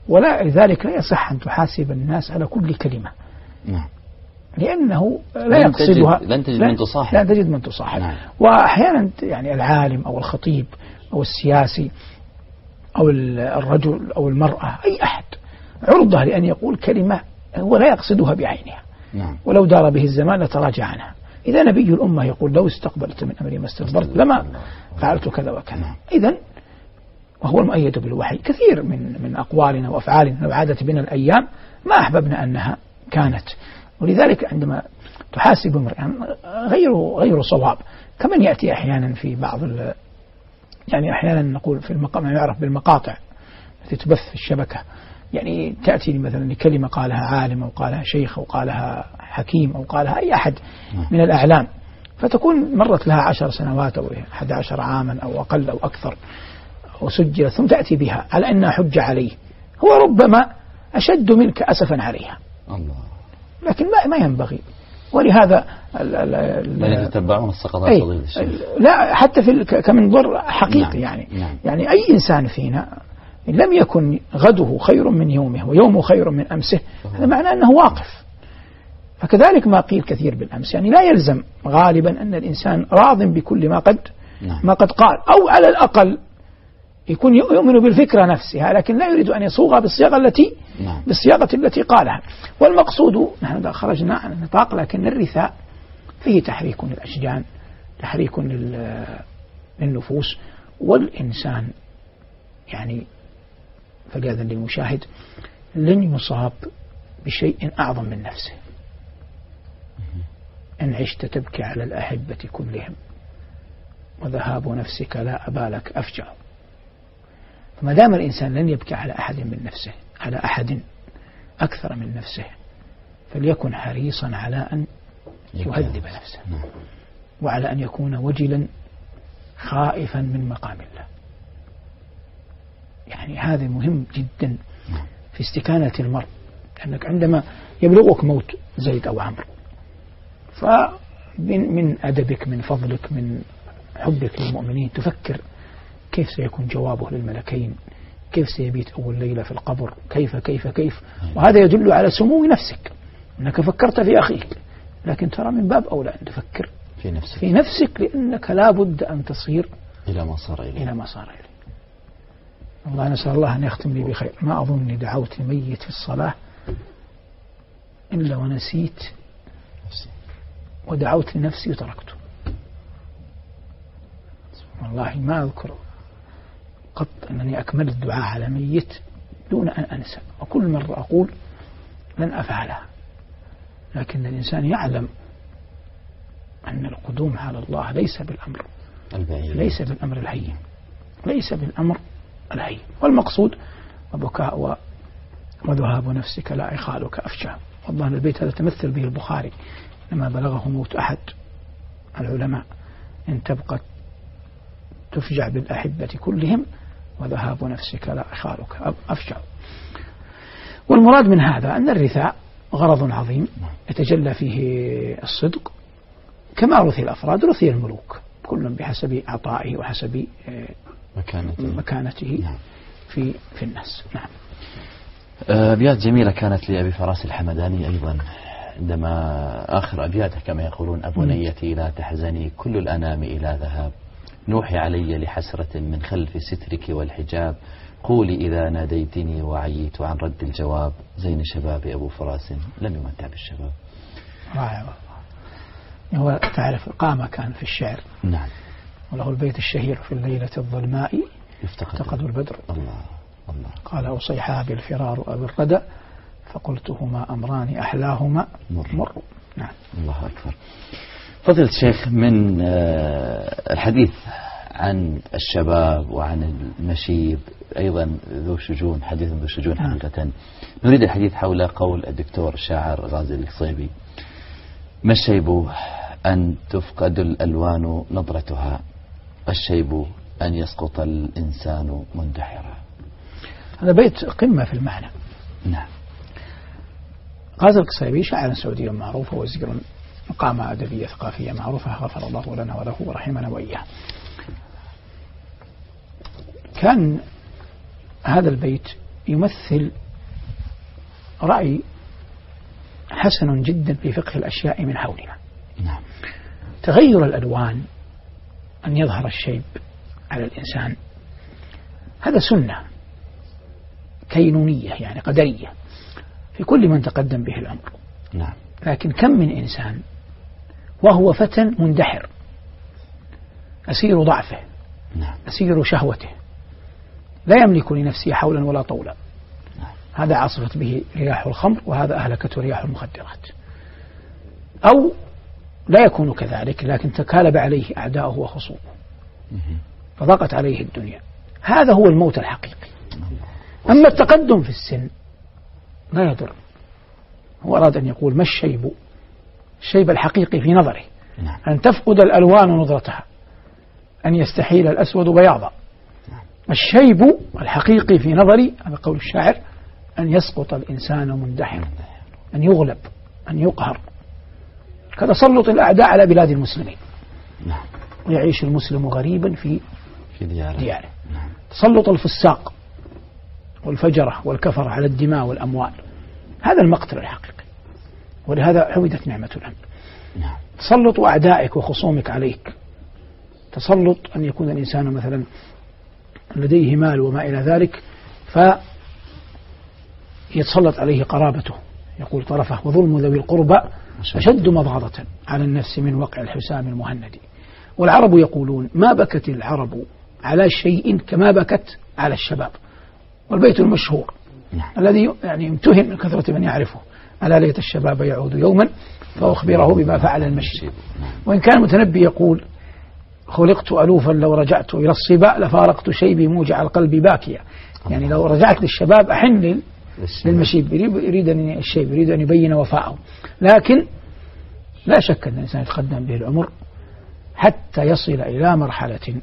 ولا لذلك لا يصح أن تحاسب الناس على كل كلمة. نعم. لأنه لا يقصدها، لن تجد من تصاحب، لا تجد من تصاحب. نعم. وأحيانا يعني العالم أو الخطيب أو السياسي أو الرجل أو المرأة أي أحد عرضة لأن يقول كلمة هو لا يقصدها بعينها. نعم. ولو دار به الزمان لتراجع عنها. إذا نبي الأمة يقول لو استقبلت من أمري ما استدبرت لما فعلت كذا وكذا. إذن وهو المؤيد بالوحي. كثير من من أقوالنا وأفعالنا لو عادت بنا الأيام ما أحببنا أنها كانت. ولذلك عندما تحاسب امرئا غير غير صواب، كمن يأتي أحيانا في بعض يعني أحيانا نقول في المقام ما يعرف بالمقاطع التي تبث في الشبكة، يعني تأتي مثلا لكلمة قالها عالم أو قالها شيخ أو قالها حكيم أو قالها أي أحد من الأعلام، فتكون مرت لها عشر سنوات أو أحد عشر عاما أو أقل أو أكثر وسجلت، ثم تأتي بها على أنها حج عليه، هو ربما أشد منك أسفا عليها. الله. لكن ما ما ينبغي. ولهذا من يتتبعون السقطات فضيلة الشيخ. لا حتى في كمنظر حقيقي. نعم. يعني نعم. يعني أي إنسان فينا إن لم يكن غده خير من يومه ويومه خير من أمسه هذا معناه أنه واقف. فكذلك ما قيل كثير بالأمس، يعني لا يلزم غالبا أن الإنسان راض بكل ما قد نعم. ما قد قال، أو على الأقل يكون يؤمن بالفكرة نفسها لكن لا يريد أن يصوغها بالصياغة التي نعم. بالصياغة التي قالها. والمقصود نحن خرجنا عن النطاق، لكن الرثاء فيه تحريك للأشجان، تحريك للنفوس، والإنسان يعني فقادا للمشاهد لن يصاب بشيء أعظم من نفسه. إن عشت تبكي على الأحبة كلهم وذهاب نفسك لا أبالك أفجع. فما دام الإنسان لن يبكي على أحد من نفسه على أحد أكثر من نفسه فليكن حريصا على أن يهذب نفسه وعلى أن يكون وجلا خائفا من مقام الله. يعني هذا مهم جدا في استكانة المرء، لأنك عندما يبلغك موت زيد أو عمرو فمن من أدبك من فضلك من حبك للمؤمنين تفكر كيف سيكون جوابه للملكين، كيف سيبيت أول ليلة في القبر، كيف كيف كيف وهذا يدل على سمو نفسك أنك فكرت في أخيك، لكن ترى من باب أولى أن تفكر في نفسك, في نفسك لأنك لا بد أن تصير إلى ما صار إليه. إلى ما صار إليه. الله نسأل الله أن يختم لي بخير. ما أظنني دعوت الميت في الصلاة إلا ونسيت ودعوت لنفسي وتركته. والله ما أذكر قط أنني أكملت الدعاء على ميت دون أن أنسى، وكل مرة أقول لن أفعلها، لكن الإنسان يعلم أن القدوم على الله ليس بالأمر البعيد، ليس بالأمر الهين، ليس بالأمر الهين. والمقصود وبكاء وذهاب نفسك لا إخالك أفجع. والله البيت هذا تمثل به البخاري لما بلغه موت أحد العلماء إن تبقى تفجع بالأحبة كلهم وذهاب نفسك لا إخالك أفجع. والمراد من هذا أن الرثاء غرض عظيم يتجلى فيه الصدق، كما رثي الأفراد رثي الملوك كل بحسب عطائه وحسب مكانته, مكانته نعم. في في الناس. نعم. أبيات جميلة كانت لأبي فراس الحمداني أيضا عندما آخر أبياته كما يقولون: أبنيتي لا تحزني كل الأنام إلى ذهاب، نوحي علي لحسرة من خلف سترك والحجاب، قولي إذا ناديتني وعيت عن رد الجواب، زين شباب أبو فراس لم يمتع بالشباب. رائع. هو تعرف قامة كان في الشعر. نعم. وله البيت الشهير: في الليلة الظلماء يفتقد البدر. الله الله. قال: أصيحا بالفرار أبي الردى، فقلتهما أمران أحلاهما مر, مر. نعم. الله أكبر. فضيلة الشيخ، من الحديث عن الشباب وعن المشيب أيضا ذو شجون، حديث ذو شجون حقيقة، نريد الحديث حول قول الدكتور الشاعر غازي القصيبي: ما الشيب أن تفقد الألوان نظرتها، الشيب أن يسقط الإنسان مندحرا. هذا بيت قمة في المعنى. نعم. غازي القصيبي شاعر سعودي معروف ووزير مقامة أدبية ثقافية معروفة، غفر الله لنا وله ورحمنا وإياه. كان هذا البيت يمثل رأي حسن جدا في فقه الأشياء من حولنا. نعم. تغير الألوان، أن يظهر الشيب على الإنسان، هذا سنة كينونية يعني قدرية في كل من تقدم به العمر. نعم. لكن كم من إنسان وهو فتى مندحر أسير ضعفه، نعم. أسير شهوته، لا يملك لنفسه حولا ولا طولا. نعم. هذا عاصفت به رياح الخمر، وهذا أهلكته رياح المخدرات. أو لا يكون كذلك لكن تكالب عليه أعداؤه وخصومه فضاقت عليه الدنيا. هذا هو الموت الحقيقي. أما التقدم في السن لا يضر. هو أراد أن يقول ما الشيب؟ الشيب الحقيقي في نظره نعم. أن تفقد الألوان نظرتها، أن يستحيل الأسود بياضا. نعم. الشيب الحقيقي في نظري، هذا قول الشاعر، أن يسقط الإنسان مندحر، أن يغلب، أن يقهر، كتسلط الأعداء على بلاد المسلمين. نعم. ويعيش المسلم غريبا في في دياره, دياره. نعم. تسلط الفساق والفجرة والكفر على الدماء والأموال، هذا المقتل الحقيقي. ولهذا عودت نعمة الأمن. نعم. تسلط أعدائك وخصومك عليك، تسلط أن يكون الإنسان مثلا لديه مال وما إلى ذلك فيتسلط عليه قرابته، يقول طرفه وظلم ذوي القربى أشد مضغضة على النفس من وقع الحسام المهند. والعرب يقولون ما بكت العرب على شيء كما بكت على الشباب. والبيت المشهور نعم. الذي يعني يمتهن من كثرة من يعرفه: ألا ليت الشباب يعود يوما فأخبره بما فعل المشي. وإن كان المتنبي يقول خلقت ألوفا لو رجعت إلى الصبا لفارقت شيبي موجع القلب باكيا. يعني لو رجعت للشباب أحن للمشيب، يريد أن الشيب يريد أن يبين وفاءه. لكن لا شك أن الإنسان يتقدم به العمر حتى يصل إلى مرحلة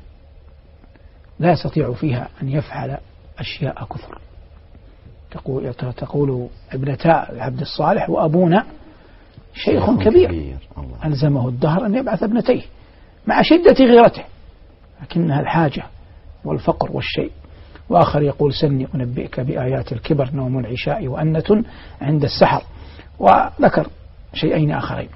لا يستطيع فيها أن يفعل أشياء كثر. تقول, تقول ابنتا العبد الصالح وأبونا شيخ كبير ألزمه الدهر أن يبعث ابنتيه مع شدة غيرته، لكنها الحاجة والفقر والشيء. وآخر يقول سني أنبئك بآيات الكبر نوم العشاء وأنة عند السحر. وذكر شيئين آخرين.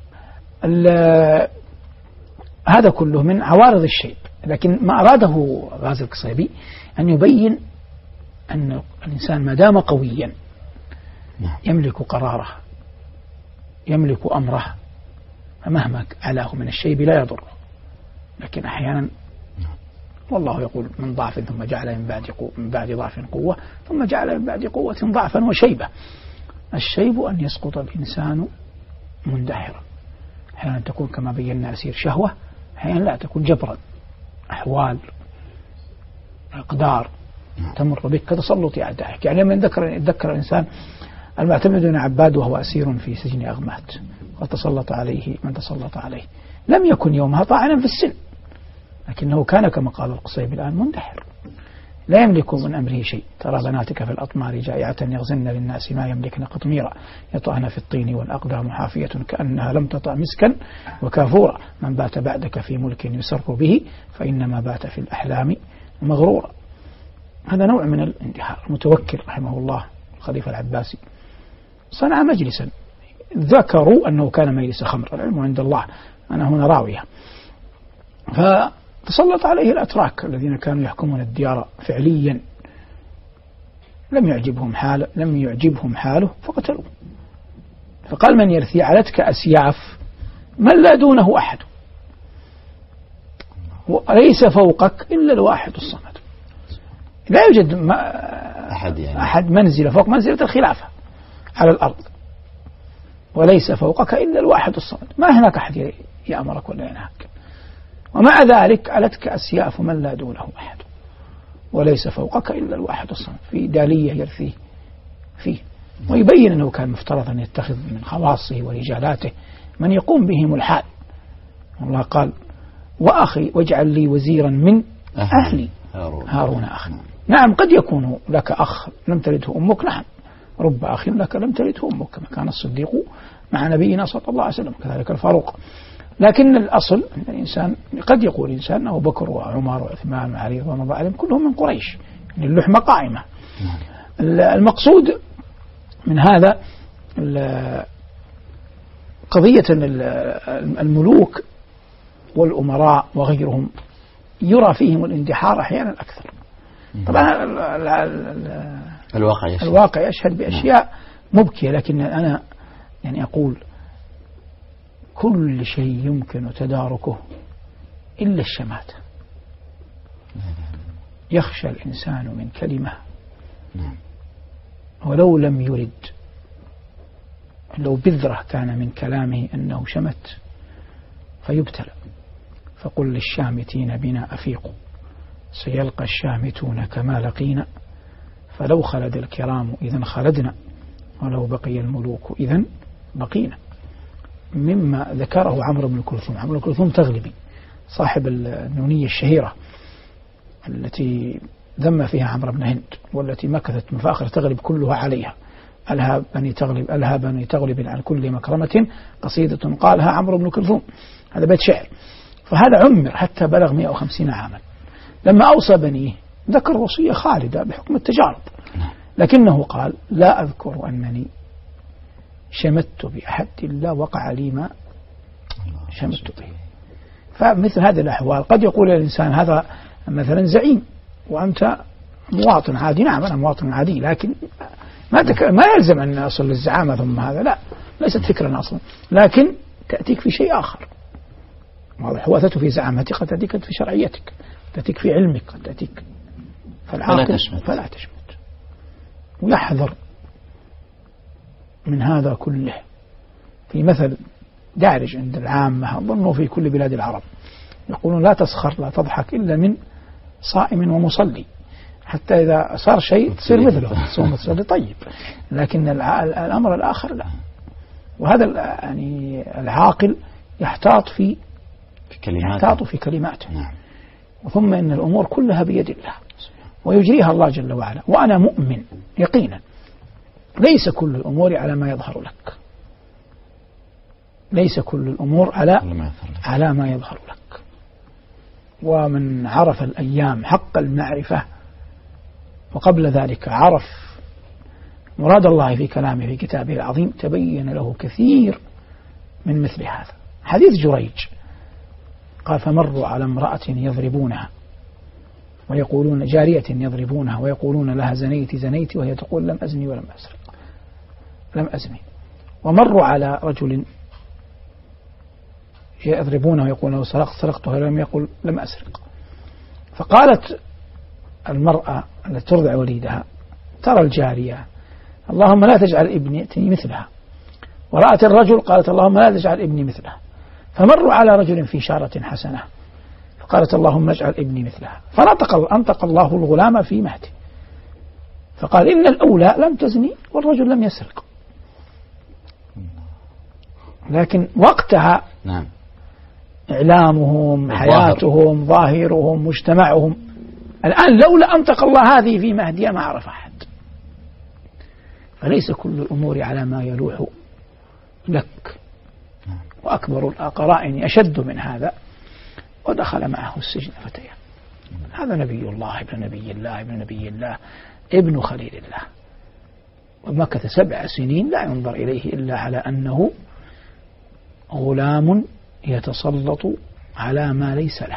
هذا كله من عوارض الشيء. لكن ما أراده غازي القصيبي أن يبين أن الإنسان ما دام قويا يملك قراره، يملك أمره، فمهما علاه من الشيب لا يضره. لكن أحيانا والله يقول من ضعف ثم جعل من بعد قوة، من بعد ضعف قوة ثم جعل من بعد قوة ضعفا وشيبة. الشيب أن يسقط الإنسان مندحرا، أحيانا تكون كما بينا أسير شهوة، أحيانا لا تكون جبرا، أحوال أقدار تمر بك كتسلط أعدائك. يعني لما يتذكر يتذكر الإنسان المعتمد بن عباد وهو أسير في سجن أغمات وتسلط عليه من تسلط عليه، لم يكن يومها طاعنا في السن، لكنه كان كما قال القصيبي الآن مندحر لا يملك من أمره شيء. ترى بناتك في الأطمار جائعة يغزن للناس ما يملكن قطميرا يطعن في الطين والأقدام حافية كأنها لم تطع مسكا وكافورا. من بات بعدك في ملك يسر به فإنما بات في الأحلام مغرورا. هذا نوع من الاندحار. المتوكل رحمه الله الخليفة العباسي صنع مجلسا ذكروا أنه كان مجلس خمر، العلم عند الله، أنا هنا راوية. فتسلط عليه الأتراك الذين كانوا يحكمون الديار فعليا، لم يعجبهم حاله لم يعجبهم حاله فقتلوه. فقال من يرثي علتك أسياف من لا دونه أحد، وليس فوقك إلا الواحد الصمد. لا يوجد أحد, يعني أحد منزل فوق منزلة الخلافة على الأرض، وليس فوقك إلا الواحد الصمد، ما هناك أحد يأمرك ولا ينهاك. ومع ذلك علتك أسياف من لا دونه أحد، وليس فوقك إلا الواحد الصمد. في دالية يرثيه فيه، ويبين أنه كان مفترض أن يتخذ من خواصه ورجالاته من يقوم بهم الحال. الله قال وأخي واجعل لي وزيرا من أهلي هارون أخي. نعم قد يكون لك أخ لم تلده أمك، نعم رب أخ لك لم تلده أمك، كما كان الصديق مع نبينا صلى الله عليه وسلم، كذلك الفاروق. لكن الأصل أن الإنسان قد يقول إنسان أبو بكر وعمر وعثمان وعلي رضي الله عنهم كلهم من قريش، اللحمة قائمة. المقصود من هذا قضية الملوك والأمراء وغيرهم يرى فيهم الاندحار أحيانا أكثر. طبعا الواقع يشهد, الواقع يشهد بأشياء مبكية، لكن أنا يعني أقول كل شيء يمكن تداركه إلا الشماتة. يخشى الإنسان من كلمة ولو لم يرد، لو بذرة كان من كلامه أنه شمت فيبتلى. فقل للشامتين بنا أفيقوا سيلقى الشامتون كما لقينا، فلو خلد الكرام إذن خلدنا ولو بقي الملوك إذن بقينا. مما ذكره عمرو بن كلثوم. عمرو بن كلثوم تغلبي صاحب النونية الشهيرة التي ذم فيها عمرو بن هند، والتي مكثت مفاخر تغلب كلها عليها. ألها بني تغلب ألها بني تغلب عن كل مكرمة قصيدة قالها عمرو بن كلثوم. هذا بيت شعر. فهذا عمر حتى بلغ مئة وخمسين عاما. لما أوصى بنيه ذكر وصية خالدة بحكم التجارب، لكنه قال لا أذكر أنني شمت بأحد إلا وقع لي ما شمت به. فمثل هذه الأحوال قد يقول الإنسان هذا مثلا زعيم وأنت مواطن عادي. نعم أنا مواطن عادي، لكن ما تك... ما يلزم أن أصل للزعامة ثم هذا، لا، ليست فكرة أصلا، لكن تأتيك في شيء آخر. والحواثة في زعامتك قد تأتيك في شرعيتك، تأتيك في علمك، قد تأتيك. فلا تشمت. فلا تشمت ويحذر من هذا كله. في مثل دارج عند العامة أظنه في كل بلاد العرب، يقولون لا تسخر لا تضحك إلا من صائم ومصلي، حتى إذا صار شيء تصير مثله صوم وتصلي طيب، لكن الأمر الآخر لا. وهذا يعني العاقل يحتاط في كلماته يحتاط في كلماته. نعم. ثم إن الأمور كلها بيد الله ويجريها الله جل وعلا. وأنا مؤمن يقينا ليس كل الأمور على ما يظهر لك، ليس كل الأمور على على ما يظهر لك. ومن عرف الأيام حق المعرفة وقبل ذلك عرف مراد الله في كلامه في كتابه العظيم تبين له كثير من مثل هذا. حديث جريج قال فمروا على امرأة يضربونها ويقولون جارية يضربونها ويقولون لها زنيت زنيت وهي تقول لم أزني ولم أسرق لم أزني. ومروا على رجل يضربونه ويقولون لو سرقت سرقت وهي لم يقل لم أسرق. فقالت المرأة التي ترضع وليدها ترى الجارية اللهم لا تجعل ابني يأتني مثلها، ورأت الرجل قالت اللهم لا تجعل ابني مثلها. فمروا على رجل في شارة حسنة فقالت اللهم اجعل ابني مثلها. فنطق أنطق الله الغلام في مهده فقال إن الأولى لم تزني والرجل لم يسرق. لكن وقتها نعم إعلامهم حياتهم ظاهرهم مجتمعهم. الآن لولا أنطق الله هذه في مهدها ما عرف أحد. فليس كل الأمور على ما يلوح لك. وأكبر القرائن أشد من هذا. ودخل معه السجن فتيان، هذا نبي الله ابن نبي الله ابن نبي الله ابن خليل الله، ومكث سبع سنين لا ينظر إليه إلا على أنه غلام يتسلط على ما ليس له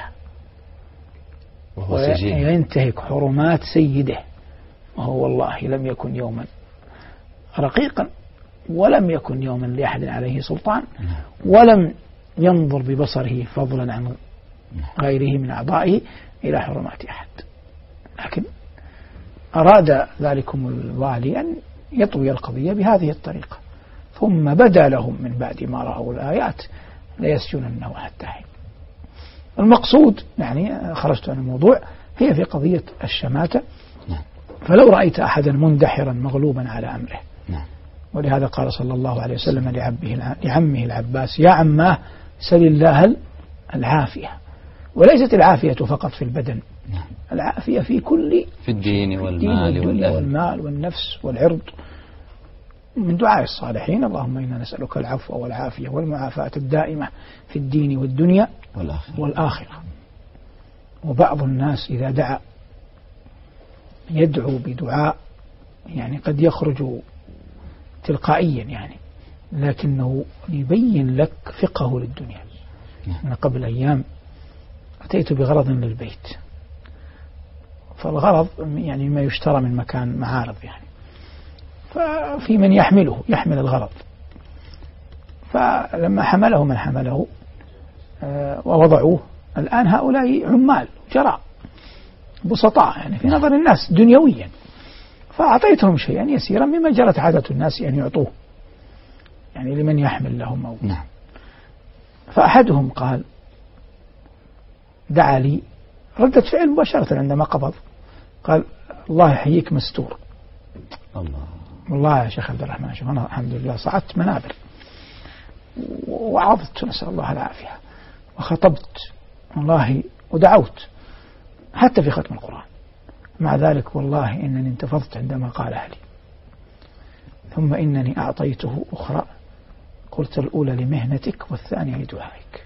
وينتهك حرمات سيده، وهو والله لم يكن يوما رقيقا ولم يكن يوما لأحد عليه سلطان ولم ينظر ببصره فضلا عن غيره من أعضائه إلى حرمات أحد. لكن أراد ذلكم الوالي أن يطوي القضية بهذه الطريقة، ثم بدا لهم من بعد ما رأوا الآيات ليسجننه حتى حين. المقصود يعني خرجت عن الموضوع هي في قضية الشماتة. فلو رأيت أحدا مندحرا مغلوبا على أمره، ولهذا قال صلى الله عليه وسلم لعمه العباس يا عماه سل الله العافية. وليست العافية فقط في البدن، العافية في كل في الدين والمال والأهل والمال والنفس والعرض. من دعاء الصالحين اللهم إنا نسألك العفو والعافية والمعافاة الدائمة في الدين والدنيا والآخرة. والآخرة. وبعض الناس إذا دعا يدعو بدعاء يعني قد يخرج تلقائيا يعني، لكنه يبين لك فقهه للدنيا. أنا قبل أيام أتيت بغرض للبيت، فالغرض يعني ما يشترى من مكان معارض يعني، ففي من يحمله يحمل الغرض، فلما حمله من حمله ووضعوه، الآن هؤلاء عمال جراء بسطاء يعني في نظر الناس دنيويا، فأعطيتهم شيئا يسيرا مما جرت عادة الناس أن يعطوه يعني لمن يحمل لهم أو نعم. فأحدهم قال دعا لي ردة فعل مباشرة عندما قبض، قال الله يحييك مستور. الله. والله يا شيخ عبد الرحمن شوف أنا الحمد لله صعدت منابر وعظت نسأل الله العافية وخطبت والله ودعوت حتى في ختم القرآن، مع ذلك والله إنني انتفضت عندما قالها لي، ثم إنني أعطيته أخرى قلت الأولى لمهنتك والثانية لدعائك.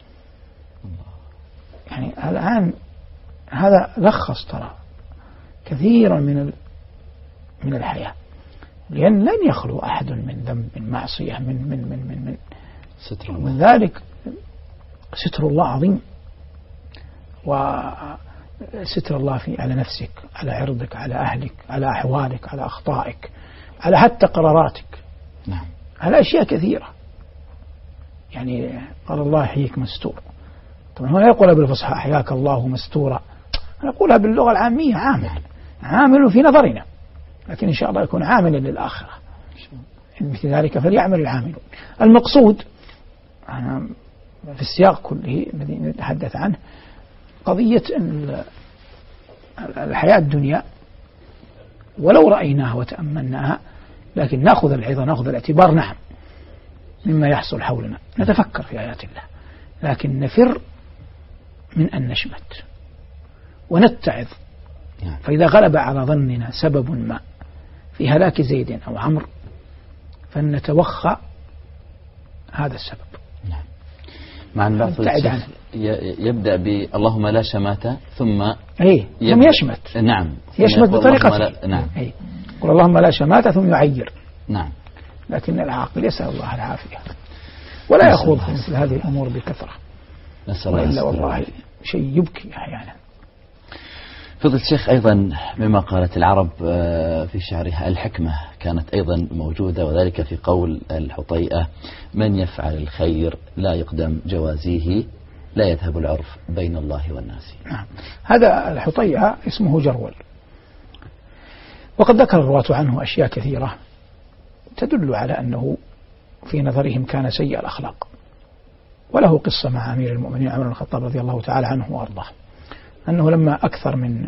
يعني الآن هذا لخص ترى كثيرا من من الحياة، لأن لن يخلو أحد من ذنب من معصية من من من من, من ستر الله. من ذلك ستر الله عظيم، وستر الله في على نفسك، على عرضك، على أهلك، على أحوالك، على أخطائك، على حتى قراراتك. نعم. على أشياء كثيرة. يعني قال الله يحييك مستور، طبعا هو لا يقولها بالفصحى حياك الله مستورا، نقولها باللغة العامية عامل، عامل في نظرنا، لكن إن شاء الله يكون عاملا للآخرة. مثل ذلك فليعمل العاملون. المقصود أنا في السياق كله الذي نتحدث عنه قضية الحياة الدنيا ولو رأيناها وتأملناها، لكن نأخذ العظة نأخذ الاعتبار نعم مما يحصل حولنا، نتفكر في آيات الله، لكن نفر من أن نشمت ونتعظ. فإذا غلب على ظننا سبب ما في هلاك زيد أو عمرو فلنتوخى هذا السبب. نعم. مع أن بعض يبدأ باللهم لا شماتة ثم أي ثم يشمت. نعم. يشمت بطريقة لا... نعم. أي قل اللهم لا شماتة ثم يعير. نعم. لكن العاقل يسأل الله العافية ولا يخوض في مثل هذه الأمور بكثرة، وإلا والله شيء يبكي أحيانا. فضل الشيخ أيضا مما قالت العرب في شعرها الحكمة كانت أيضا موجودة، وذلك في قول الحطيئة من يفعل الخير لا يقدم جوازيه لا يذهب العرف بين الله والناس. نعم. هذا الحطيئة اسمه جرول، وقد ذكر الرواة عنه أشياء كثيرة تدل على أنه في نظرهم كان سيء الأخلاق، وله قصة مع أمير المؤمنين عمر بن الخطاب رضي الله تعالى عنه وأرضاه، أنه لما أكثر من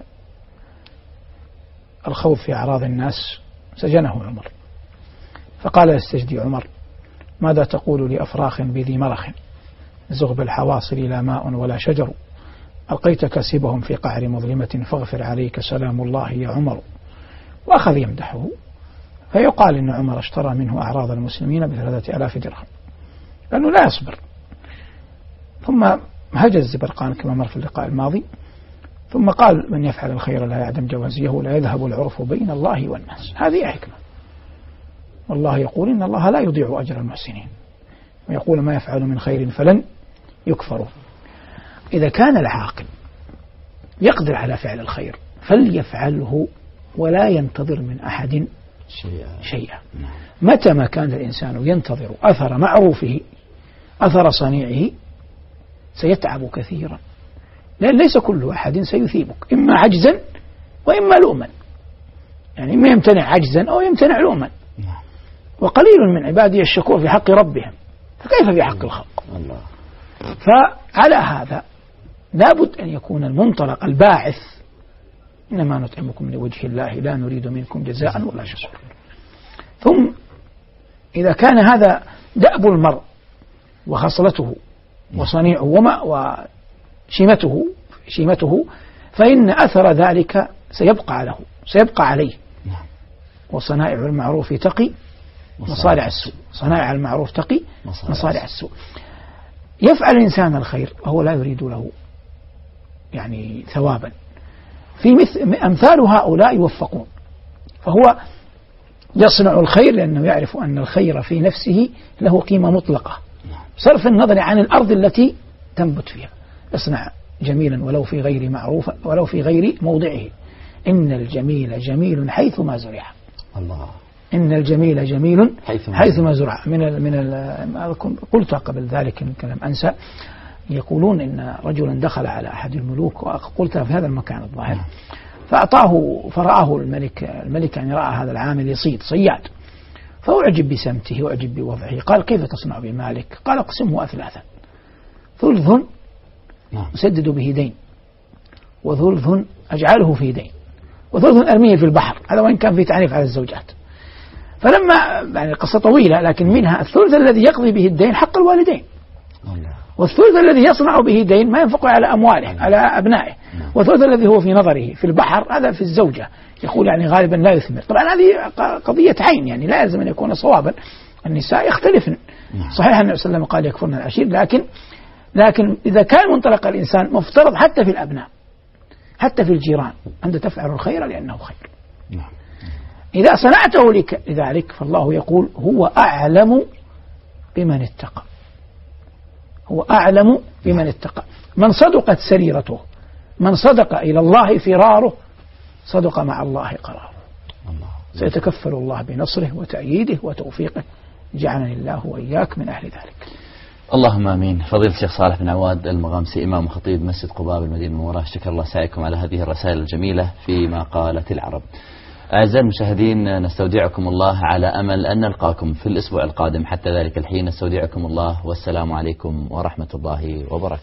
الخوض في أعراض الناس سجنه عمر، فقال يستجدي عمر ماذا تقول لأفراخ بذي مرخ زغب الحواصل لا ماء ولا شجر ألقيت كاسبهم في قعر مظلمة فاغفر عليك سلام الله يا عمر. وأخذ يمدحه، فيقال إن عمر اشترى منه أعراض المسلمين بثلاثة آلاف درهم لأنه لا يصبر. ثم هجز الزبرقان كما مر في اللقاء الماضي، ثم قال من يفعل الخير لا يعدم جوازيه لا يذهب العرف بين الله والناس. هذه حكمة، والله يقول إن الله لا يضيع أجر المحسنين، ويقول ما يفعل من خير فلن يكفروا. إذا كان العاقل يقدر على فعل الخير فليفعله ولا ينتظر من أحد شيئا. متى ما كان الإنسان ينتظر أثر معروفه أثر صنيعه سيتعب كثيرا، لأن ليس كل أحد سيثيبك، إما عجزا وإما لؤما، يعني إما يمتنع عجزا أو يمتنع لؤما. وقليل من عبادي الشكور في حق ربهم، فكيف في حق الخلق؟ الله. فعلى هذا لابد أن يكون المنطلق الباعث إنما نطعمكم لوجه الله لا نريد منكم جزاء ولا شكور. ثم إذا كان هذا دأب المرء وخصلته وصنيعه وما وشيمته شيمته فإن أثر ذلك سيبقى له سيبقى عليه. وصنائع المعروف تقي مصارع السوء، صنائع المعروف تقي مصارع السوء. يفعل الإنسان الخير وهو لا يريد له يعني ثوابا، في مثل أمثال هؤلاء يوفقون، فهو يصنع الخير لأنه يعرف أن الخير في نفسه له قيمة مطلقة صرف النظر عن الأرض التي تنبت فيها. اصنع جميلا ولو في غير معروف ولو في غير موضعه، إن الجميل جميل حيث ما زرع. الله. إن الجميل جميل حيث ما, حيث ما زرع. من ال من ال قلت قبل ذلك يمكن لم أنسى، يقولون إن رجلا دخل على أحد الملوك، وقلتها في هذا المكان الظاهر، فأعطاه فرآه الملك الملك يعني رأى هذا العامل يصيد صياد، فأعجب بسمته وأعجب بوضعه. قال كيف تصنع بمالك؟ قال اقسمه أثلاثا، ثلث أسدد به دين، وثلث أجعله في دين، وثلث أرميه في البحر. هذا وإن كان في تعنيف على الزوجات. فلما يعني قصة طويلة، لكن منها الثلث الذي يقضي به الدين حق الوالدين، والثلث الذي يصنع به دين ما ينفق على أمواله على أبنائه، والثلث الذي هو في نظره في البحر هذا في الزوجة، يقول يعني غالبا لا يثمر. طبعا هذه قضية عين، يعني لا يلزم أن يكون صوابا، النساء يختلفن. صحيح أن النبي صلى الله عليه وسلم قال يكفرن العشير، لكن لكن إذا كان منطلق الإنسان مفترض حتى في الأبناء حتى في الجيران أنت تفعل الخير لأنه خير. إذا صنعته لذلك فالله يقول هو أعلم بمن اتقى، هو أعلم بمن اتقى. من صدقت سريرته، من صدق إلى الله فراره، صدق مع الله قراره. سيتكفل الله بنصره وتأييده وتوفيقه، جعلني الله وإياك من أهل ذلك. اللهم آمين. فضيلة الشيخ صالح بن عواد المغامسي، إمام وخطيب مسجد قباء بالمدينة المنورة، شكر الله سعيكم على هذه الرسائل الجميلة فيما قالت العرب. أعزائي المشاهدين، نستودعكم الله على أمل أن نلقاكم في الأسبوع القادم. حتى ذلك الحين نستودعكم الله، والسلام عليكم ورحمة الله وبركاته.